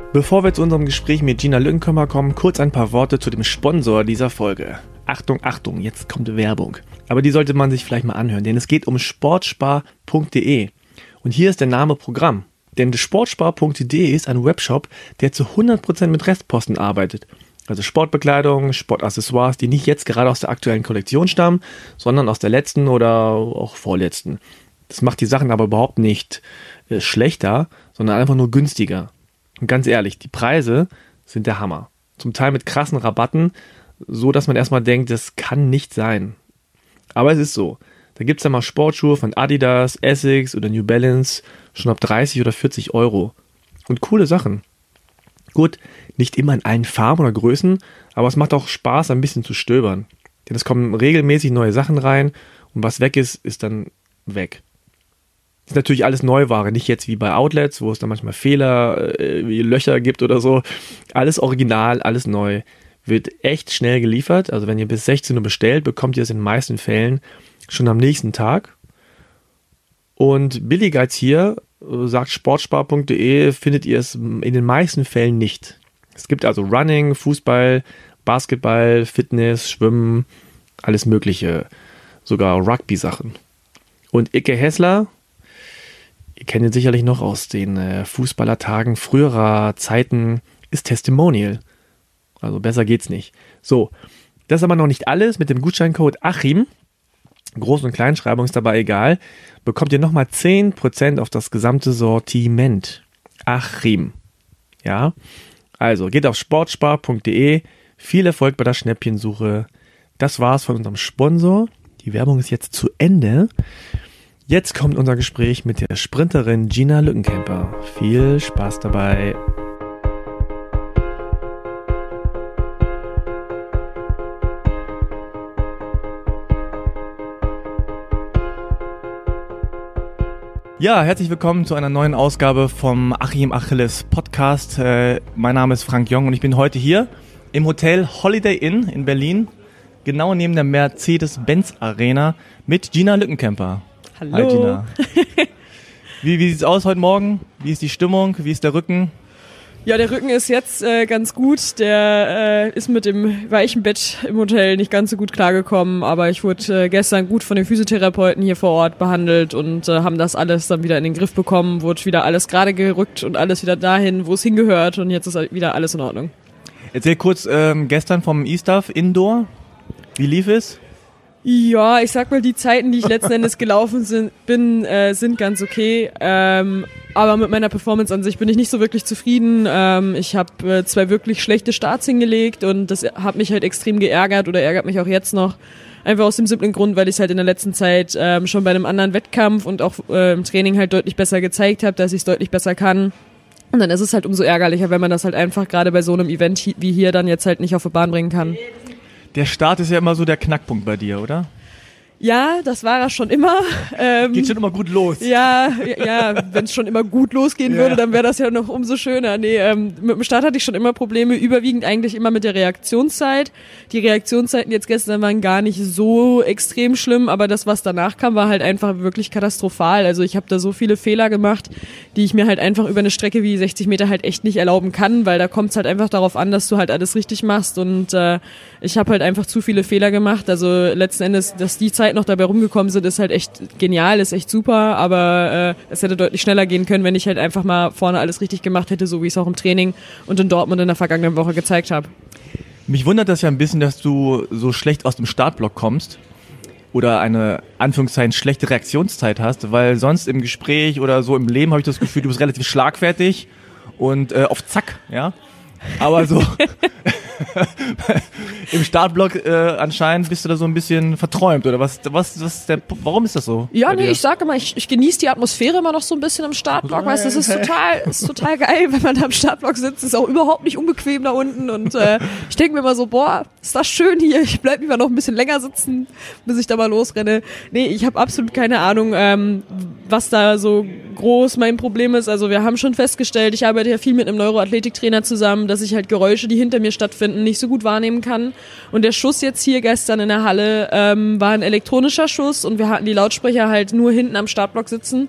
Bevor wir zu unserem Gespräch mit Gina Lückenkämper kommen, kurz ein paar Worte zu dem Sponsor dieser Folge. Achtung, Achtung, jetzt kommt Werbung. Aber die sollte man sich vielleicht mal anhören, denn es geht um sportspar.de. Und hier ist der Name Programm. Denn sportspar.de ist ein Webshop, der zu 100% mit Restposten arbeitet. Also Sportbekleidung, Sportaccessoires, die nicht jetzt gerade aus der aktuellen Kollektion stammen, sondern aus der letzten oder auch vorletzten. Das macht die Sachen aber überhaupt nicht schlechter, sondern einfach nur günstiger. Und ganz ehrlich, die Preise sind der Hammer. Zum Teil mit krassen Rabatten, so dass man erstmal denkt, das kann nicht sein. Aber es ist so. Da gibt es dann mal Sportschuhe von Adidas, Essex oder New Balance schon ab 30 oder 40 Euro. Und coole Sachen. Gut, nicht immer in allen Farben oder Größen, aber es macht auch Spaß, ein bisschen zu stöbern. Denn es kommen regelmäßig neue Sachen rein und was weg ist, ist dann weg. Das ist natürlich alles Neuware, nicht jetzt wie bei Outlets, wo es dann manchmal Fehler, wie Löcher gibt oder so. Alles original, alles neu. Wird echt schnell geliefert. Also wenn ihr bis 16 Uhr bestellt, bekommt ihr es in den meisten Fällen schon am nächsten Tag. Und billiger als hier, sagt sportspar.de, findet ihr es in den meisten Fällen nicht. Es gibt also Running, Fußball, Basketball, Fitness, Schwimmen, alles mögliche. Sogar Rugby-Sachen. Und Icke Hessler, ihr kennt ihn sicherlich noch aus den Fußballertagen früherer Zeiten, ist Testimonial. Also besser geht's nicht. So, das ist aber noch nicht alles. Mit dem Gutscheincode Achim, Groß- und Kleinschreibung ist dabei egal, bekommt ihr nochmal 10% auf das gesamte Sortiment. Achim. Ja, also geht auf sportspar.de. Viel Erfolg bei der Schnäppchensuche. Das war's von unserem Sponsor. Die Werbung ist jetzt zu Ende. Jetzt kommt unser Gespräch mit der Sprinterin Gina Lückenkämper. Viel Spaß dabei. Ja, herzlich willkommen zu einer neuen Ausgabe vom Achim Achilles Podcast. Mein Name ist Frank Jong und ich bin heute hier im Hotel Holiday Inn in Berlin, genau neben der Mercedes-Benz Arena mit Gina Lückenkämper. Hallo. Hi Gina. Wie sieht's aus heute Morgen? Wie ist die Stimmung? Wie ist der Rücken? Ja, der Rücken ist jetzt ganz gut. Der ist mit dem weichen Bett im Hotel nicht ganz so gut klargekommen, aber ich wurde gestern gut von den Physiotherapeuten hier vor Ort behandelt und haben das alles dann wieder in den Griff bekommen, wurde wieder alles gerade gerückt und alles wieder dahin, wo es hingehört und jetzt ist wieder alles in Ordnung. Erzähl kurz gestern vom E-Stuff Indoor. Wie lief es? Ja, ich sag mal, die Zeiten, die ich letzten Endes gelaufen bin, sind ganz okay. Aber mit meiner Performance an sich bin ich nicht so wirklich zufrieden. Ich habe 2 wirklich schlechte Starts hingelegt und das hat mich halt extrem geärgert oder ärgert mich auch jetzt noch. Einfach aus dem simplen Grund, weil ich es halt in der letzten Zeit schon bei einem anderen Wettkampf und auch im Training halt deutlich besser gezeigt habe, dass ich es deutlich besser kann. Und dann ist es halt umso ärgerlicher, wenn man das halt einfach gerade bei so einem Event wie hier dann jetzt halt nicht auf die Bahn bringen kann. Der Start ist ja immer so der Knackpunkt bei dir, oder? Ja, das war er schon immer. Geht schon immer gut los. Ja, wenn es schon immer gut losgehen würde, dann wäre das ja noch umso schöner. Nee, mit dem Start hatte ich schon immer Probleme, überwiegend eigentlich immer mit der Reaktionszeit. Die Reaktionszeiten jetzt gestern waren gar nicht so extrem schlimm, aber das, was danach kam, war halt einfach wirklich katastrophal. Also ich habe da so viele Fehler gemacht, die ich mir halt einfach über eine Strecke wie 60 Meter halt echt nicht erlauben kann, weil da kommt es halt einfach darauf an, dass du halt alles richtig machst und ich habe halt einfach zu viele Fehler gemacht. Also letzten Endes, dass die Zeit noch dabei rumgekommen sind, ist halt echt genial, ist echt super, aber es hätte deutlich schneller gehen können, wenn ich halt einfach mal vorne alles richtig gemacht hätte, so wie ich es auch im Training und in Dortmund in der vergangenen Woche gezeigt habe. Mich wundert das ja ein bisschen, dass du so schlecht aus dem Startblock kommst oder eine, Anführungszeichen, schlechte Reaktionszeit hast, weil sonst im Gespräch oder so im Leben habe ich das Gefühl, du bist relativ schlagfertig und auf Zack, ja. Aber so im Startblock anscheinend bist du da so ein bisschen verträumt oder warum ist das so? Ja, nee, ich sage immer, ich genieße die Atmosphäre immer noch so ein bisschen im Startblock, weißt du, das ist total geil, wenn man da im Startblock sitzt, ist auch überhaupt nicht unbequem da unten und ich denke mir immer so, boah, ist das schön hier, ich bleib lieber noch ein bisschen länger sitzen, bis ich da mal losrenne. Nee, ich habe absolut keine Ahnung, was da so groß mein Problem ist. Also wir haben schon festgestellt, ich arbeite ja viel mit einem Neuroathletiktrainer zusammen, dass ich halt Geräusche, die hinter mir stattfinden, nicht so gut wahrnehmen kann. Und der Schuss jetzt hier gestern in der Halle war ein elektronischer Schuss und wir hatten die Lautsprecher halt nur hinten am Startblock sitzen.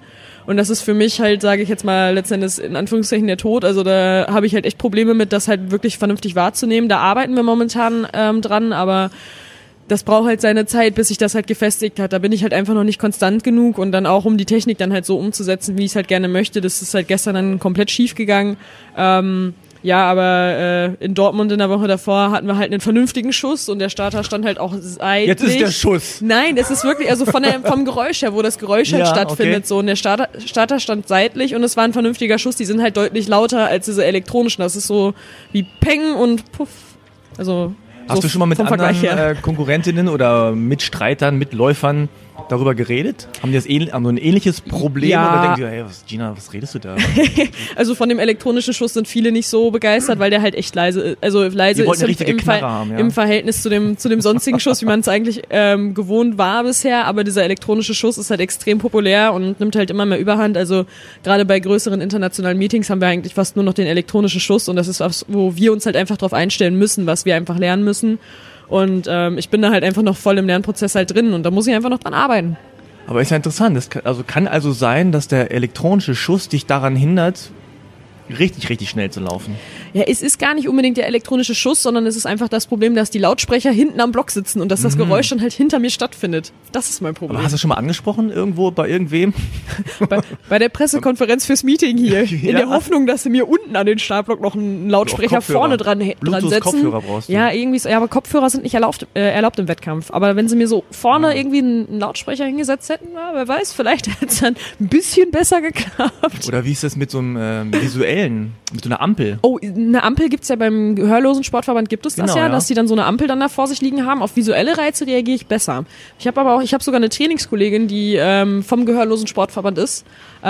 Und das ist für mich halt, sage ich jetzt mal, letztendlich in Anführungszeichen der Tod. Also da habe ich halt echt Probleme mit, das halt wirklich vernünftig wahrzunehmen. Da arbeiten wir momentan dran, aber das braucht halt seine Zeit, bis sich das halt gefestigt hat. Da bin ich halt einfach noch nicht konstant genug und dann auch, um die Technik dann halt so umzusetzen, wie ich es halt gerne möchte. Das ist halt gestern dann komplett schief gegangen. Ja, aber in Dortmund in der Woche davor hatten wir halt einen vernünftigen Schuss und der Starter stand halt auch seitlich. Jetzt ist der Schuss. Nein, es ist wirklich, also vom Geräusch her, wo das Geräusch halt stattfindet, okay. So. Und der Starter stand seitlich und es war ein vernünftiger Schuss. Die sind halt deutlich lauter als diese elektronischen. Das ist so wie Peng und Puff. Also hast so du schon mal mit anderen Konkurrentinnen oder Mitstreitern, Mitläufern darüber geredet? Haben die haben so ein ähnliches Problem? Ja. Oder denken die, hey, Gina, was redest du da? Also von dem elektronischen Schuss sind viele nicht so begeistert, weil der halt echt leise ist im Verhältnis zu dem sonstigen Schuss, wie man es eigentlich gewohnt war bisher. Aber dieser elektronische Schuss ist halt extrem populär und nimmt halt immer mehr Überhand. Also gerade bei größeren internationalen Meetings haben wir eigentlich fast nur noch den elektronischen Schuss und das ist was, wo wir uns halt einfach drauf einstellen müssen, was wir einfach lernen müssen. Und ich bin da halt einfach noch voll im Lernprozess halt drin und da muss ich einfach noch dran arbeiten. Aber ist ja interessant. Das kann also sein, dass der elektronische Schuss dich daran hindert, richtig schnell zu laufen. Ja, es ist gar nicht unbedingt der elektronische Schuss, sondern es ist einfach das Problem, dass die Lautsprecher hinten am Block sitzen und dass das Geräusch dann halt hinter mir stattfindet. Das ist mein Problem. Aber hast du das schon mal angesprochen irgendwo bei irgendwem? Bei der Pressekonferenz fürs Meeting hier. In der Hoffnung, dass sie mir unten an den Startblock noch einen Lautsprecher vorne dran setzen. Kopfhörer brauchst du. Ja, irgendwie so, ja, aber Kopfhörer sind nicht erlaubt im Wettkampf. Aber wenn sie mir so vorne irgendwie einen Lautsprecher hingesetzt hätten, na, wer weiß, vielleicht hätte es dann ein bisschen besser geklappt. Oder wie ist das mit so einem visuellen, mit so einer Ampel? Oh, eine Ampel gibt's ja beim Gehörlosen Sportverband, gibt es das ja, dass die dann so eine Ampel dann da vor sich liegen haben. Auf visuelle Reize reagiere ich besser. Ich habe sogar eine Trainingskollegin, die vom Gehörlosen Sportverband ist.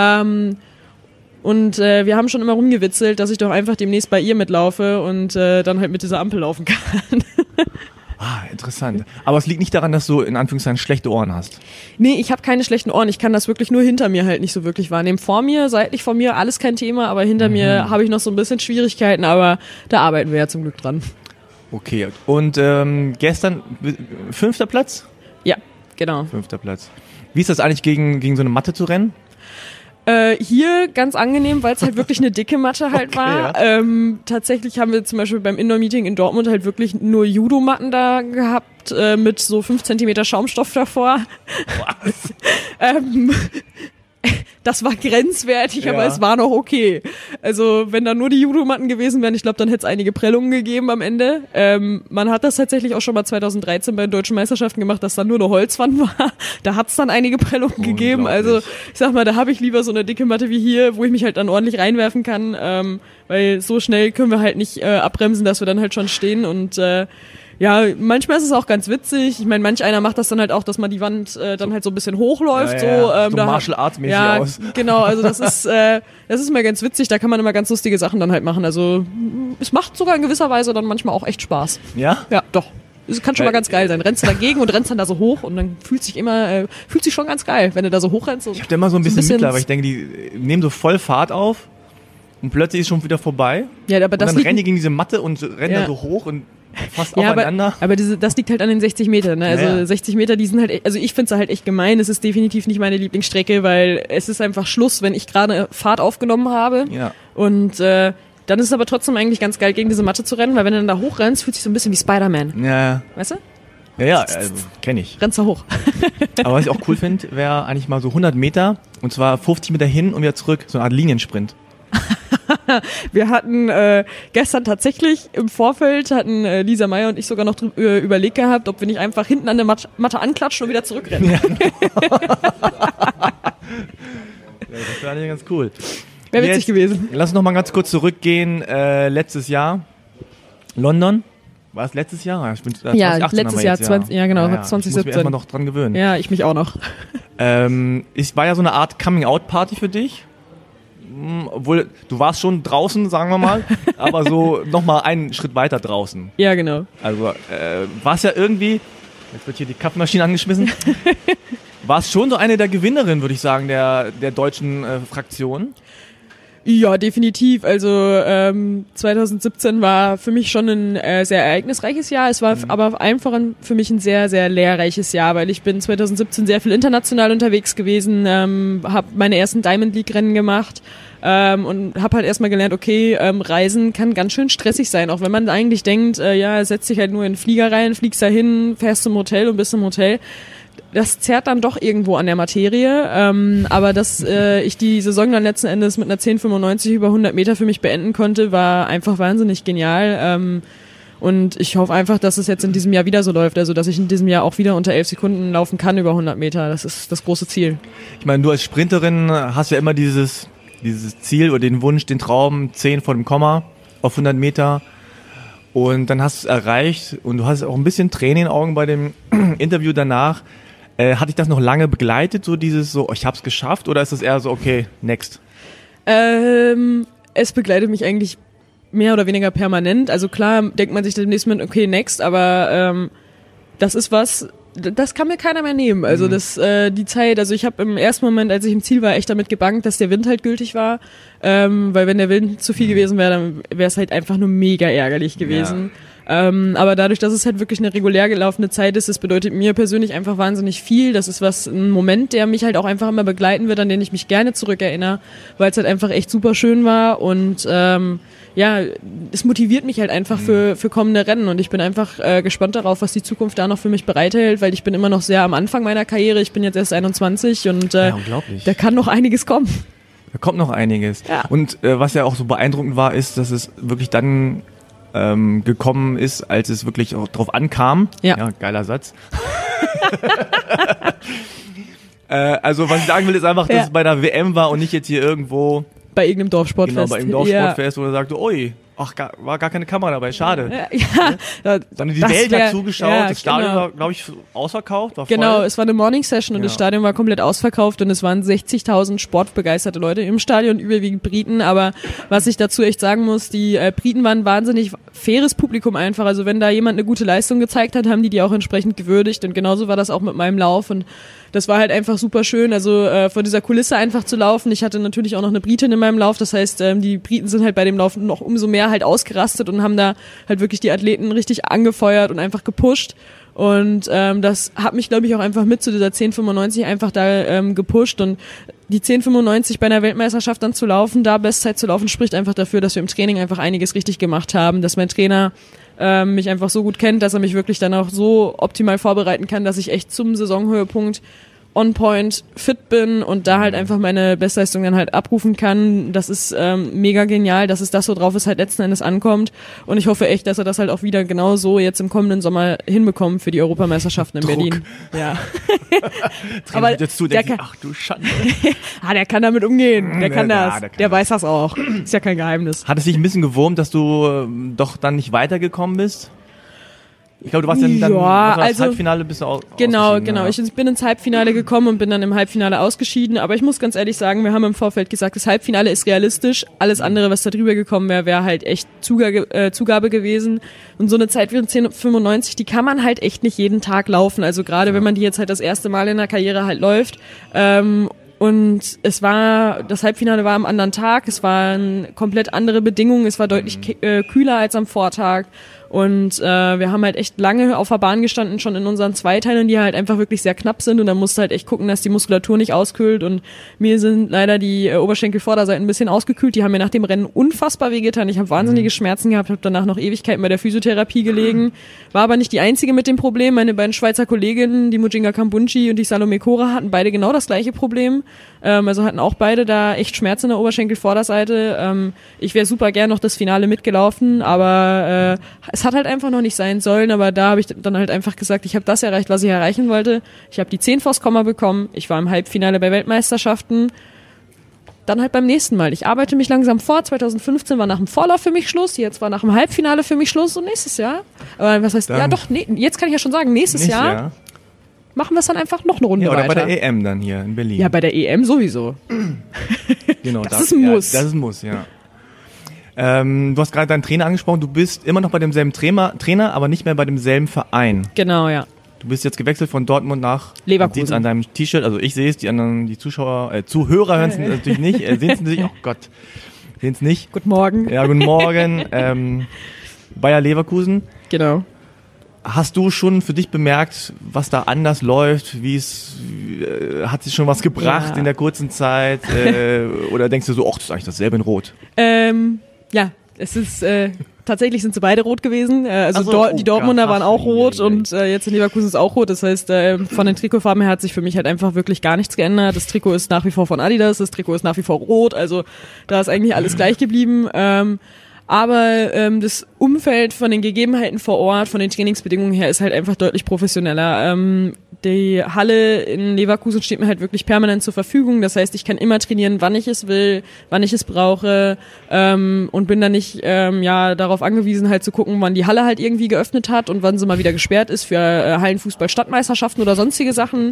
Und wir haben schon immer rumgewitzelt, dass ich doch einfach demnächst bei ihr mitlaufe und dann halt mit dieser Ampel laufen kann. Ah, interessant. Aber es liegt nicht daran, dass du in Anführungszeichen schlechte Ohren hast. Nee, ich habe keine schlechten Ohren. Ich kann das wirklich nur hinter mir halt nicht so wirklich wahrnehmen. Vor mir, seitlich von mir, alles kein Thema, aber hinter mir habe ich noch so ein bisschen Schwierigkeiten, aber da arbeiten wir ja zum Glück dran. Okay, und gestern 5. Platz? Ja, genau. 5. Platz. Wie ist das eigentlich, gegen so eine Matte zu rennen? Hier ganz angenehm, weil es halt wirklich eine dicke Matte halt war. Ja. Tatsächlich haben wir zum Beispiel beim Indoor-Meeting in Dortmund halt wirklich nur Judo-Matten da gehabt, mit so 5 Zentimeter Schaumstoff davor. Was? Das war grenzwertig, aber es war noch okay. Also wenn da nur die Judomatten gewesen wären, ich glaube, dann hätte es einige Prellungen gegeben am Ende. Man hat das tatsächlich auch schon mal 2013 bei den Deutschen Meisterschaften gemacht, dass da nur eine Holzwand war. Da hat es dann einige Prellungen gegeben. Also ich sag mal, da habe ich lieber so eine dicke Matte wie hier, wo ich mich halt dann ordentlich reinwerfen kann, weil so schnell können wir halt nicht abbremsen, dass wir dann halt schon stehen und ja, manchmal ist es auch ganz witzig. Ich meine, manch einer macht das dann halt auch, dass man die Wand dann halt so ein bisschen hochläuft. So Martial Arts mäßig aus. Genau, also das ist immer ganz witzig. Da kann man immer ganz lustige Sachen dann halt machen. Also es macht sogar in gewisser Weise dann manchmal auch echt Spaß. Ja? Ja, doch. Es kann schon mal ganz geil sein. Rennst du dagegen und rennst dann da so hoch und dann fühlt sich schon ganz geil, wenn du da so hoch rennst. Ich hab da immer so ein bisschen Mitleid, weil ich denke, die nehmen so voll Fahrt auf und plötzlich ist schon wieder vorbei. Ja, aber und dann rennen die gegen diese Matte und rennen da so hoch und fast aufeinander. Aber das liegt halt an den 60 Metern. Ne? Also 60 Meter, die sind halt, also ich finde es halt echt gemein. Es ist definitiv nicht meine Lieblingsstrecke, weil es ist einfach Schluss, wenn ich gerade Fahrt aufgenommen habe. Ja. Und dann ist es aber trotzdem eigentlich ganz geil, gegen diese Matte zu rennen, weil wenn du dann da hochrennst, fühlt sich so ein bisschen wie Spider-Man. Ja. Weißt du? Ja, also, kenn ich. Rennst da hoch. Aber was ich auch cool finde, wäre eigentlich mal so 100 Meter und zwar 50 Meter hin und wieder zurück. So eine Art Liniensprint. Wir hatten gestern tatsächlich im Vorfeld, hatten Lisa Meyer und ich sogar noch überlegt gehabt, ob wir nicht einfach hinten an der Matte anklatschen und wieder zurückrennen. Ja, das wäre eigentlich ganz cool. Wäre witzig gewesen. Lass uns noch mal ganz kurz zurückgehen. Letztes Jahr, London. War es letztes Jahr? Ja, letztes Jahr, 2017. Ich muss mich erstmal noch dran gewöhnen. Ja, ich mich auch noch. War ja so eine Art Coming-out-Party für dich. Obwohl, du warst schon draußen, sagen wir mal, aber so nochmal einen Schritt weiter draußen. Ja, genau. Also war es ja irgendwie, jetzt wird hier die Kaffeemaschine angeschmissen, war es schon so eine der Gewinnerinnen, würde ich sagen, der deutschen Fraktion. Ja, definitiv. Also 2017 war für mich schon ein sehr ereignisreiches Jahr. Es war aber einfach für mich ein sehr, sehr lehrreiches Jahr, weil ich bin 2017 sehr viel international unterwegs gewesen, habe meine ersten Diamond League Rennen gemacht und habe halt erstmal gelernt, okay, Reisen kann ganz schön stressig sein, auch wenn man eigentlich denkt, ja, setz dich halt nur in den Flieger rein, fliegst da hin, fährst zum Hotel und bist im Hotel. Das zerrt dann doch irgendwo an der Materie, aber dass ich die Saison dann letzten Endes mit einer 10,95 über 100 Meter für mich beenden konnte, war einfach wahnsinnig genial. Und ich hoffe einfach, dass es jetzt in diesem Jahr wieder so läuft, also dass ich in diesem Jahr auch wieder unter 11 Sekunden laufen kann über 100 Meter. Das ist das große Ziel. Ich meine, du als Sprinterin hast ja immer dieses Ziel oder den Wunsch, den Traum, 10 vor dem Komma auf 100 Meter. Und dann hast du es erreicht und du hast auch ein bisschen Tränen in den Augen bei dem Interview danach. Hat dich das noch lange begleitet, so dieses so, ich hab's geschafft, oder ist das eher so, okay, next? Es begleitet mich eigentlich mehr oder weniger permanent. Also klar denkt man sich demnächst mit, okay, next, aber das ist was, das kann mir keiner mehr nehmen. Also die Zeit, also ich habe im ersten Moment, als ich im Ziel war, echt damit gebangt, dass der Wind halt gültig war, weil wenn der Wind zu viel gewesen wäre, dann wäre es halt einfach nur mega ärgerlich gewesen. Ja. Aber dadurch, dass es halt wirklich eine regulär gelaufene Zeit ist, das bedeutet mir persönlich einfach wahnsinnig viel. Das ist ein Moment, der mich halt auch einfach immer begleiten wird, an den ich mich gerne zurückerinnere, weil es halt einfach echt super schön war und ja, es motiviert mich halt einfach für kommende Rennen und ich bin einfach gespannt darauf, was die Zukunft da noch für mich bereithält, weil ich bin immer noch sehr am Anfang meiner Karriere. Ich bin jetzt erst 21 und ja, unglaublich. Da kann noch einiges kommen. Da kommt noch einiges. Ja. Und was ja auch so beeindruckend war, ist, dass es wirklich dann gekommen ist, als es wirklich auch drauf ankam. Ja, geiler Satz. Also was ich sagen will, ist einfach, dass es bei der WM war und nicht jetzt hier irgendwo bei irgendeinem Dorfsportfest. Genau, bei irgendeinem Dorfsportfest, wo er sagte, ui, ach, war gar keine Kamera dabei, schade. Ja, sondern die Welt hat zugeschaut, ja, das Stadion war, glaube ich, ausverkauft, war voll. Genau, es war eine Morning Session und das Stadion war komplett ausverkauft und es waren 60.000 sportbegeisterte Leute im Stadion, überwiegend Briten, aber was ich dazu echt sagen muss, die Briten waren ein wahnsinnig faires Publikum einfach, also wenn da jemand eine gute Leistung gezeigt hat, haben die auch entsprechend gewürdigt und genauso war das auch mit meinem Lauf und das war halt einfach super schön, also vor dieser Kulisse einfach zu laufen. Ich hatte natürlich auch noch eine Britin in meinem Lauf, das heißt, die Briten sind halt bei dem Lauf noch umso mehr halt ausgerastet und haben da halt wirklich die Athleten richtig angefeuert und einfach gepusht. Und das hat mich, glaube ich, auch einfach mit zu dieser 10,95 einfach da gepusht und die 10,95 bei einer Weltmeisterschaft dann zu laufen, da Bestzeit zu laufen, spricht einfach dafür, dass wir im Training einfach einiges richtig gemacht haben, dass mein Trainer mich einfach so gut kennt, dass er mich wirklich dann auch so optimal vorbereiten kann, dass ich echt zum Saisonhöhepunkt on point fit bin und da halt einfach meine Bestleistung dann halt abrufen kann. Das ist mega genial, dass es das, worauf es halt letzten Endes ankommt und ich hoffe echt, dass er das halt auch wieder genau so jetzt im kommenden Sommer hinbekommt für die Europameisterschaften in Berlin. Ja. Aber jetzt ach du Schande. Der kann damit umgehen, der kann das, der weiß das auch. Ist ja kein Geheimnis. Hat es dich ein bisschen gewurmt, dass du doch dann nicht weitergekommen bist? Ich glaube, du warst dann also Halbfinale bist du ausgeschieden. Genau. Ich bin ins Halbfinale gekommen und bin dann im Halbfinale ausgeschieden. Aber ich muss ganz ehrlich sagen, wir haben im Vorfeld gesagt, das Halbfinale ist realistisch. Alles andere, was da drüber gekommen wäre, wäre halt echt Zugabe gewesen. Und so eine Zeit wie 10,95, die kann man halt echt nicht jeden Tag laufen. Also gerade wenn man die jetzt halt das erste Mal in der Karriere halt läuft. Und das Halbfinale war am anderen Tag. Es waren komplett andere Bedingungen. Es war deutlich kühler als am Vortag. Und wir haben halt echt lange auf der Bahn gestanden, schon in unseren Zweiteilen, die halt einfach wirklich sehr knapp sind. Und dann musst du halt echt gucken, dass die Muskulatur nicht auskühlt. Und mir sind leider die Oberschenkelvorderseiten ein bisschen ausgekühlt. Die haben mir nach dem Rennen unfassbar wehgetan. Ich habe wahnsinnige Schmerzen gehabt, habe danach noch Ewigkeiten bei der Physiotherapie gelegen. War aber nicht die einzige mit dem Problem. Meine beiden Schweizer Kolleginnen, die Mujinga Kambunchi und die Salome Kora, hatten beide genau das gleiche Problem. Also hatten auch beide da echt Schmerzen in der Oberschenkelvorderseite. Ich wäre super gern noch das Finale mitgelaufen, aber es hat halt einfach noch nicht sein sollen, aber da habe ich dann halt einfach gesagt, ich habe das erreicht, was ich erreichen wollte. Ich habe die 10 vors Komma bekommen, ich war im Halbfinale bei Weltmeisterschaften, dann halt beim nächsten Mal. Ich arbeite mich langsam vor, 2015 war nach dem Vorlauf für mich Schluss, jetzt war nach dem Halbfinale für mich Schluss und nächstes Jahr, aber was heißt, jetzt kann ich ja schon sagen, nächstes Jahr machen wir es dann einfach noch eine Runde weiter. Oder bei der EM dann hier in Berlin. Ja, bei der EM sowieso. Genau, das ist ein Muss. Das ist ein Muss, ja. Du hast gerade deinen Trainer angesprochen, du bist immer noch bei demselben Trainer, aber nicht mehr bei demselben Verein. Genau, ja. Du bist jetzt gewechselt von Dortmund nach Leverkusen. Sieht's an deinem T-Shirt, also ich sehe es, die anderen, die Zuhörer hören es natürlich nicht, sehen es natürlich, oh Gott, sehen es nicht. Guten Morgen. Ja, guten Morgen. Bayer Leverkusen. Genau. Hast du schon für dich bemerkt, was da anders läuft? Hat sich schon was gebracht in der kurzen Zeit? Oder denkst du so, ach, das ist eigentlich dasselbe in Rot? Ja, es ist tatsächlich sind sie beide rot gewesen. Die Dortmunder waren auch rot und jetzt in Leverkusen ist auch rot. Das heißt, von den Trikotfarben her hat sich für mich halt einfach wirklich gar nichts geändert. Das Trikot ist nach wie vor von Adidas, das Trikot ist nach wie vor rot. Also da ist eigentlich alles gleich geblieben. Aber das Umfeld von den Gegebenheiten vor Ort, von den Trainingsbedingungen her, ist halt einfach deutlich professioneller. Die Halle in Leverkusen steht mir halt wirklich permanent zur Verfügung. Das heißt, ich kann immer trainieren, wann ich es will, wann ich es brauche, und bin dann nicht darauf angewiesen, halt zu gucken, wann die Halle halt irgendwie geöffnet hat und wann sie mal wieder gesperrt ist für Hallenfußball-Stadtmeisterschaften oder sonstige Sachen,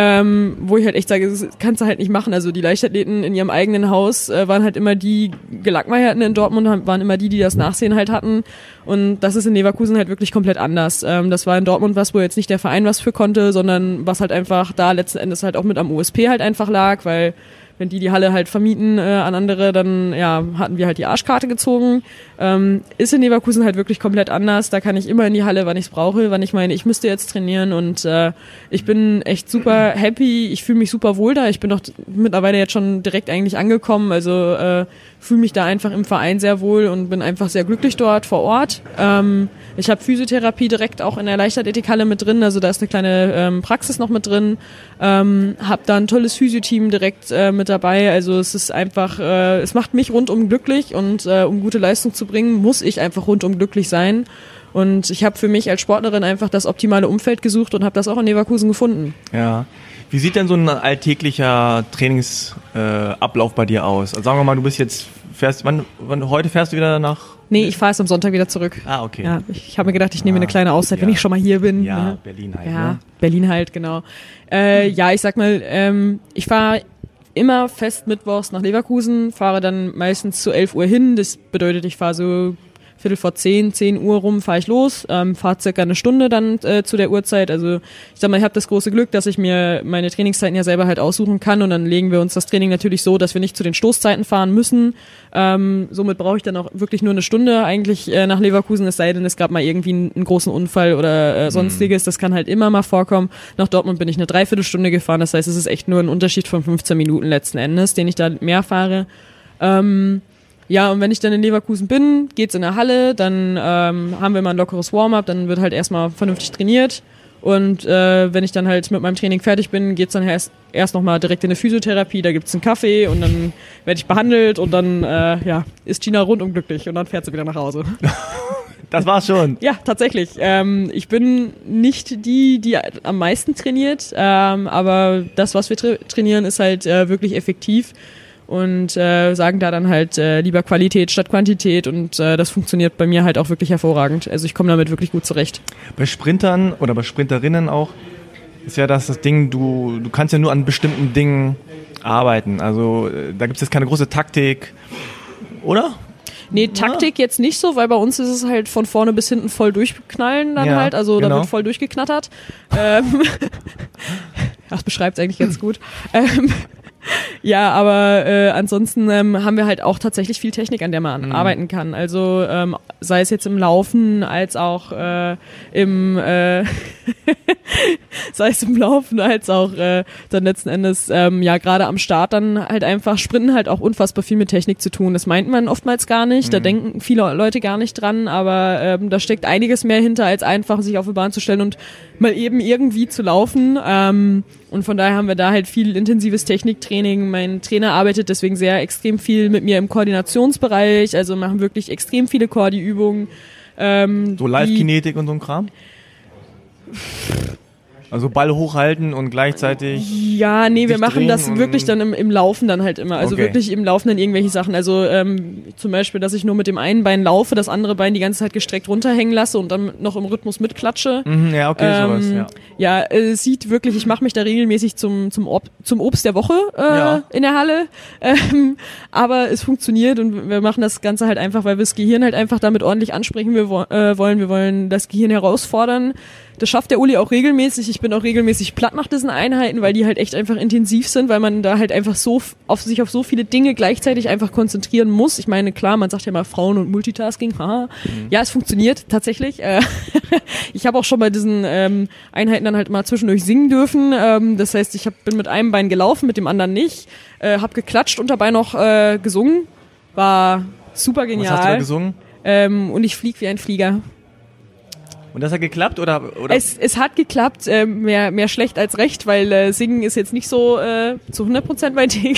wo ich halt echt sage, das kannst du halt nicht machen. Also die Leichtathleten in ihrem eigenen Haus waren halt immer die Gelackmeierten in Dortmund, waren immer die das Nachsehen halt hatten. Und das ist in Leverkusen halt wirklich komplett anders. Das war in Dortmund was, wo jetzt nicht der Verein was für konnte, sondern was halt einfach da letzten Endes halt auch mit am USP halt einfach lag, weil wenn die Halle halt vermieten an andere, dann hatten wir halt die Arschkarte gezogen. Ist in Leverkusen halt wirklich komplett anders. Da kann ich immer in die Halle, wann ich es brauche, wann ich meine, ich müsste jetzt trainieren und ich bin echt super happy. Ich fühle mich super wohl da. Ich bin doch mittlerweile jetzt schon direkt eigentlich angekommen. Also fühle mich da einfach im Verein sehr wohl und bin einfach sehr glücklich dort vor Ort. Ich habe Physiotherapie direkt auch in der Leichtathletikhalle mit drin. Also da ist eine kleine Praxis noch mit drin. Habe da ein tolles Physio-Team direkt mit dabei. Also es ist einfach, es macht mich rundum glücklich und um gute Leistung zu bringen, muss ich einfach rundum glücklich sein. Und ich habe für mich als Sportlerin einfach das optimale Umfeld gesucht und habe das auch in Leverkusen gefunden. Ja. Wie sieht denn so ein alltäglicher Trainingsablauf bei dir aus? Also sagen wir mal, du bist jetzt, heute fährst du wieder nach... Nee, ich fahre erst am Sonntag wieder zurück. Ah, okay. Ja, ich habe mir gedacht, ich nehme eine kleine Auszeit, wenn ich schon mal hier bin. Ja, ne? Berlin halt. Ja, ne? Berlin halt, genau. Ich sag mal, ich fahre immer fest mittwochs nach Leverkusen, fahre dann meistens zu 11 Uhr hin. Das bedeutet, ich fahre so 10 Uhr rum fahre ich los, fahre circa eine Stunde dann zu der Uhrzeit. Also ich sag mal, ich habe das große Glück, dass ich mir meine Trainingszeiten ja selber halt aussuchen kann und dann legen wir uns das Training natürlich so, dass wir nicht zu den Stoßzeiten fahren müssen. Somit brauche ich dann auch wirklich nur eine Stunde eigentlich nach Leverkusen, es sei denn, es gab mal irgendwie einen großen Unfall oder sonstiges. Das kann halt immer mal vorkommen. Nach Dortmund bin ich eine Dreiviertelstunde gefahren, das heißt, es ist echt nur ein Unterschied von 15 Minuten letzten Endes, den ich da mehr fahre. Ja, und wenn ich dann in Leverkusen bin, geht's in der Halle, dann haben wir mal ein lockeres Warm-up, dann wird halt erstmal vernünftig trainiert und wenn ich dann halt mit meinem Training fertig bin, geht's dann erst nochmal direkt in eine Physiotherapie, da gibt's einen Kaffee und dann werde ich behandelt und dann ist Gina rundum glücklich und dann fährt sie wieder nach Hause. Das war's schon. Ja, tatsächlich. Ich bin nicht die am meisten trainiert, aber das, was wir trainieren, ist halt wirklich effektiv. Und sagen da dann halt lieber Qualität statt Quantität und das funktioniert bei mir halt auch wirklich hervorragend. Also ich komme damit wirklich gut zurecht. Bei Sprintern oder bei Sprinterinnen auch ist ja das Ding, du kannst ja nur an bestimmten Dingen arbeiten. Also da gibt es jetzt keine große Taktik, oder? Nee, Taktik jetzt nicht so, weil bei uns ist es halt von vorne bis hinten voll durchknallen dann halt. Also da wird voll durchgeknattert. Das beschreibt es eigentlich ganz gut. Ja, aber ansonsten haben wir halt auch tatsächlich viel Technik, an der man arbeiten kann. Also sei es jetzt im Laufen als auch dann letzten Endes gerade am Start dann halt einfach Sprinten halt auch unfassbar viel mit Technik zu tun. Das meint man oftmals gar nicht, da denken viele Leute gar nicht dran, aber da steckt einiges mehr hinter, als einfach sich auf die Bahn zu stellen und mal eben irgendwie zu laufen. Und von daher haben wir da halt viel intensives Techniktraining. Mein Trainer arbeitet deswegen sehr extrem viel mit mir im Koordinationsbereich, also machen wirklich extrem viele Koordi-Übungen. So Live-Kinetik und so ein Kram? Also Ball hochhalten und gleichzeitig. Ja, nee, wir machen das wirklich dann im Laufen dann halt immer. Also wirklich im Laufen dann irgendwelche Sachen. Also zum Beispiel, dass ich nur mit dem einen Bein laufe, das andere Bein die ganze Zeit gestreckt runterhängen lasse und dann noch im Rhythmus mitklatsche. Ja, okay, sowas, ja. Ja, es sieht wirklich, ich mache mich da regelmäßig zum Obst der Woche in der Halle. Aber es funktioniert und wir machen das Ganze halt einfach, weil wir das Gehirn halt einfach damit ordentlich ansprechen wollen. Wir wollen das Gehirn herausfordern. Das schafft der Uli auch regelmäßig. Ich bin auch regelmäßig platt nach diesen Einheiten, weil die halt echt einfach intensiv sind, weil man da halt einfach sich auf so viele Dinge gleichzeitig einfach konzentrieren muss. Ich meine, klar, man sagt ja mal Frauen und Multitasking. Haha. Ja, es funktioniert tatsächlich. Ich habe auch schon bei diesen Einheiten dann halt mal zwischendurch singen dürfen. Das heißt, ich bin mit einem Bein gelaufen, mit dem anderen nicht. Habe geklatscht und dabei noch gesungen. War super genial. Was hast du da gesungen? Und ich flieg wie ein Flieger. Und das hat geklappt oder? Es hat geklappt, mehr schlecht als recht, weil Singen ist jetzt nicht so zu 100% mein Ding.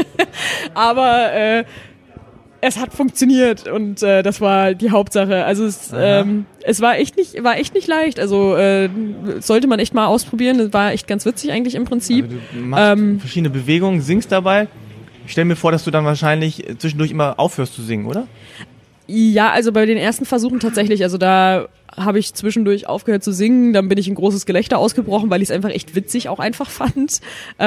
Aber es hat funktioniert und das war die Hauptsache. Also es war echt nicht leicht. Also sollte man echt mal ausprobieren. Das war echt ganz witzig eigentlich im Prinzip. Also du machst verschiedene Bewegungen, singst dabei. Ich stelle mir vor, dass du dann wahrscheinlich zwischendurch immer aufhörst zu singen, oder? Ja, also bei den ersten Versuchen tatsächlich. Also da habe ich zwischendurch aufgehört zu singen, dann bin ich in großes Gelächter ausgebrochen, weil ich es einfach echt witzig auch einfach fand.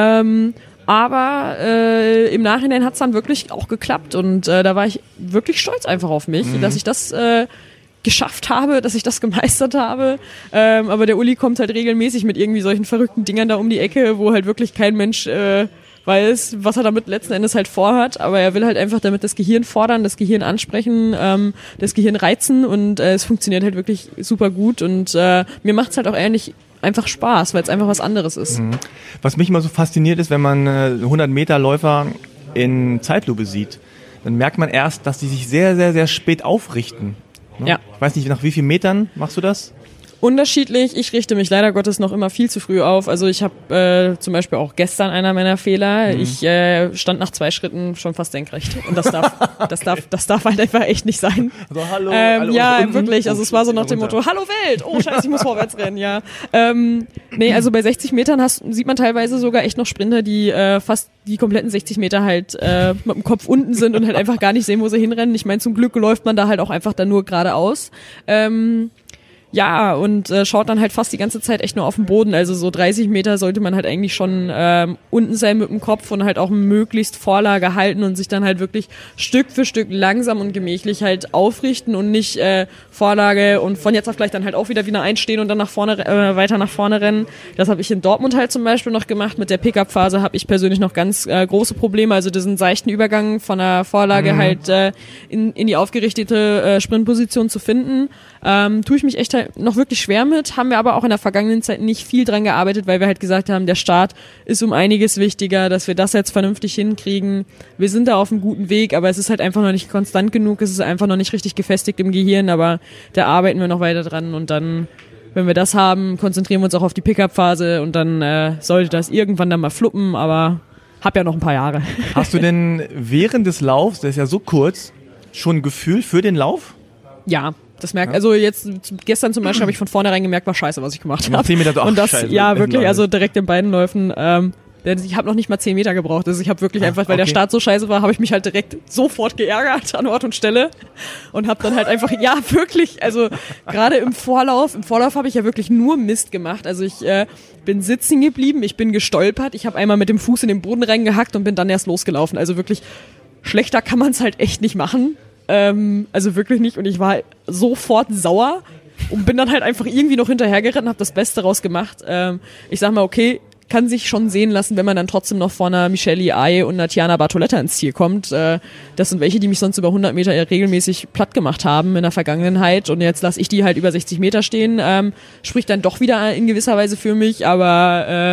Aber im Nachhinein hat es dann wirklich auch geklappt und da war ich wirklich stolz einfach auf mich, dass ich das geschafft habe, dass ich das gemeistert habe. Aber der Uli kommt halt regelmäßig mit irgendwie solchen verrückten Dingern da um die Ecke, wo halt wirklich kein Mensch weiß, was er damit letzten Endes halt vorhat, aber er will halt einfach damit das Gehirn fordern, das Gehirn ansprechen, das Gehirn reizen und es funktioniert halt wirklich super gut und mir macht's halt auch ehrlich einfach Spaß, weil es einfach was anderes ist. Was mich immer so fasziniert ist, wenn man 100-Meter-Läufer in Zeitlupe sieht, dann merkt man erst, dass die sich sehr, sehr, sehr spät aufrichten. Ne? Ja. Ich weiß nicht, nach wie vielen Metern machst du das? Unterschiedlich. Ich richte mich leider Gottes noch immer viel zu früh auf. Also ich habe zum Beispiel auch gestern einer meiner Fehler. Ich stand nach 2 Schritten schon fast senkrecht. Und das darf halt einfach echt nicht sein. Also hallo ja, wirklich. Also es war so nach dem Motto, hallo Welt! Oh scheiße, ich muss vorwärts rennen, ja. Nee, also bei 60 Metern sieht man teilweise sogar echt noch Sprinter, die fast die kompletten 60 Meter halt mit dem Kopf unten sind und halt einfach gar nicht sehen, wo sie hinrennen. Ich meine, zum Glück läuft man da halt auch einfach dann nur geradeaus. Ja, und schaut dann halt fast die ganze Zeit echt nur auf den Boden. Also so 30 Meter sollte man halt eigentlich schon unten sein mit dem Kopf und halt auch möglichst Vorlage halten und sich dann halt wirklich Stück für Stück langsam und gemächlich halt aufrichten und nicht Vorlage und von jetzt auf gleich dann halt auch wieder einstehen und dann nach vorne weiter nach vorne rennen. Das habe ich in Dortmund halt zum Beispiel noch gemacht. Mit der Pickup-Phase habe ich persönlich noch ganz große Probleme. Also diesen seichten Übergang von der Vorlage halt in die aufgerichtete Sprintposition zu finden. Tue ich mich echt halt noch wirklich schwer mit, haben wir aber auch in der vergangenen Zeit nicht viel dran gearbeitet, weil wir halt gesagt haben, der Start ist um einiges wichtiger, dass wir das jetzt vernünftig hinkriegen. Wir sind da auf einem guten Weg, aber es ist halt einfach noch nicht konstant genug, es ist einfach noch nicht richtig gefestigt im Gehirn, aber da arbeiten wir noch weiter dran und dann, wenn wir das haben, konzentrieren wir uns auch auf die Pickup-Phase und dann sollte das irgendwann dann mal fluppen, aber hab ja noch ein paar Jahre. Hast du denn während des Laufs, der ist ja so kurz, schon ein Gefühl für den Lauf? Ja. Das merkt, also jetzt gestern zum Beispiel habe ich von vornherein gemerkt, war scheiße, was ich gemacht habe. Nach 10 Meter und das, scheiße, ja wirklich, also direkt in beiden Läufen. Ich habe noch nicht mal 10 Meter gebraucht. Also ich habe wirklich einfach, weil der Start so scheiße war, habe ich mich halt direkt sofort geärgert an Ort und Stelle und habe dann halt einfach, ja wirklich, also gerade im Vorlauf habe ich ja wirklich nur Mist gemacht. Also ich bin sitzen geblieben, ich bin gestolpert, ich habe einmal mit dem Fuß in den Boden reingehackt und bin dann erst losgelaufen. Also wirklich schlechter kann man es halt echt nicht machen. Also wirklich nicht und ich war sofort sauer und bin dann halt einfach irgendwie noch hinterhergerannt und habe das Beste raus gemacht. Ich sag mal, okay, kann sich schon sehen lassen, wenn man dann trotzdem noch vor einer Michelle Ai und einer Tiana Bartoletta ins Ziel kommt. Das sind welche, die mich sonst über 100 Meter regelmäßig platt gemacht haben in der Vergangenheit und jetzt lasse ich die halt über 60 Meter stehen. Spricht dann doch wieder in gewisser Weise für mich, aber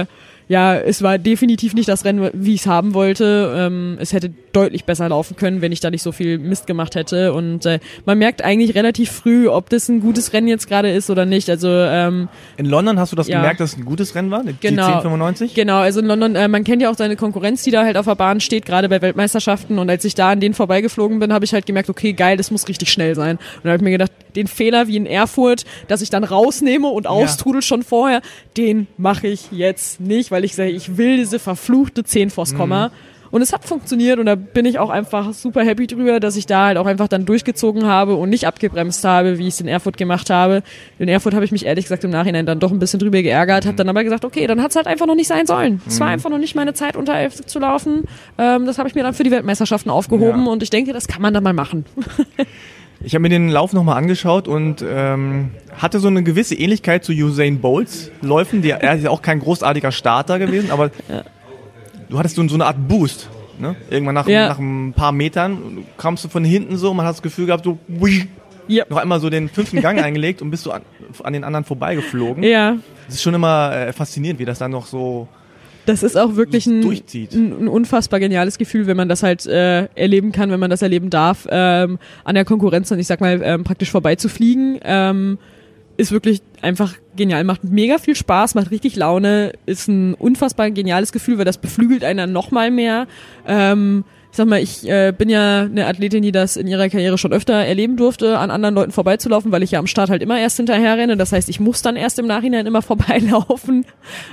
ja, es war definitiv nicht das Rennen, wie ich es haben wollte. Es hätte deutlich besser laufen können, wenn ich da nicht so viel Mist gemacht hätte. Und man merkt eigentlich relativ früh, ob das ein gutes Rennen jetzt gerade ist oder nicht. Also in London hast du das gemerkt, dass es ein gutes Rennen war? Die 1095? Genau, also in London, man kennt ja auch seine Konkurrenz, die da halt auf der Bahn steht, gerade bei Weltmeisterschaften. Und als ich da an denen vorbeigeflogen bin, habe ich halt gemerkt, okay, geil, das muss richtig schnell sein. Und da habe ich mir gedacht, den Fehler wie in Erfurt, dass ich dann rausnehme und austrudel schon vorher, den mache ich jetzt nicht, weil ich sage, ich will diese verfluchte 10 vors Komma. Und es hat funktioniert und da bin ich auch einfach super happy drüber, dass ich da halt auch einfach dann durchgezogen habe und nicht abgebremst habe, wie ich es in Erfurt gemacht habe. In Erfurt habe ich mich ehrlich gesagt im Nachhinein dann doch ein bisschen drüber geärgert, habe dann aber gesagt, okay, dann hat es halt einfach noch nicht sein sollen. Es war einfach noch nicht meine Zeit, unter 11 zu laufen. Das habe ich mir dann für die Weltmeisterschaften aufgehoben und ich denke, das kann man dann mal machen. Ich habe mir den Lauf nochmal angeschaut und hatte so eine gewisse Ähnlichkeit zu Usain Bolts Läufen. Er ist ja auch kein großartiger Starter gewesen, aber du hattest so eine Art Boost. Ne? Irgendwann nach ein paar Metern kamst du von hinten so, man hat das Gefühl gehabt, so noch einmal so den 5. Gang eingelegt und bist so an den anderen vorbeigeflogen. Ja. Das ist schon immer faszinierend, wie das dann noch so... Das ist auch wirklich ein unfassbar geniales Gefühl, wenn man das halt erleben kann, wenn man das erleben darf, an der Konkurrenz und ich sag mal praktisch vorbeizufliegen. Ist wirklich einfach genial, macht mega viel Spaß, macht richtig Laune, ist ein unfassbar geniales Gefühl, weil das beflügelt einen dann noch mal mehr. Ich sag mal, ich bin ja eine Athletin, die das in ihrer Karriere schon öfter erleben durfte, an anderen Leuten vorbeizulaufen, weil ich ja am Start halt immer erst hinterher renne. Das heißt, ich muss dann erst im Nachhinein immer vorbeilaufen.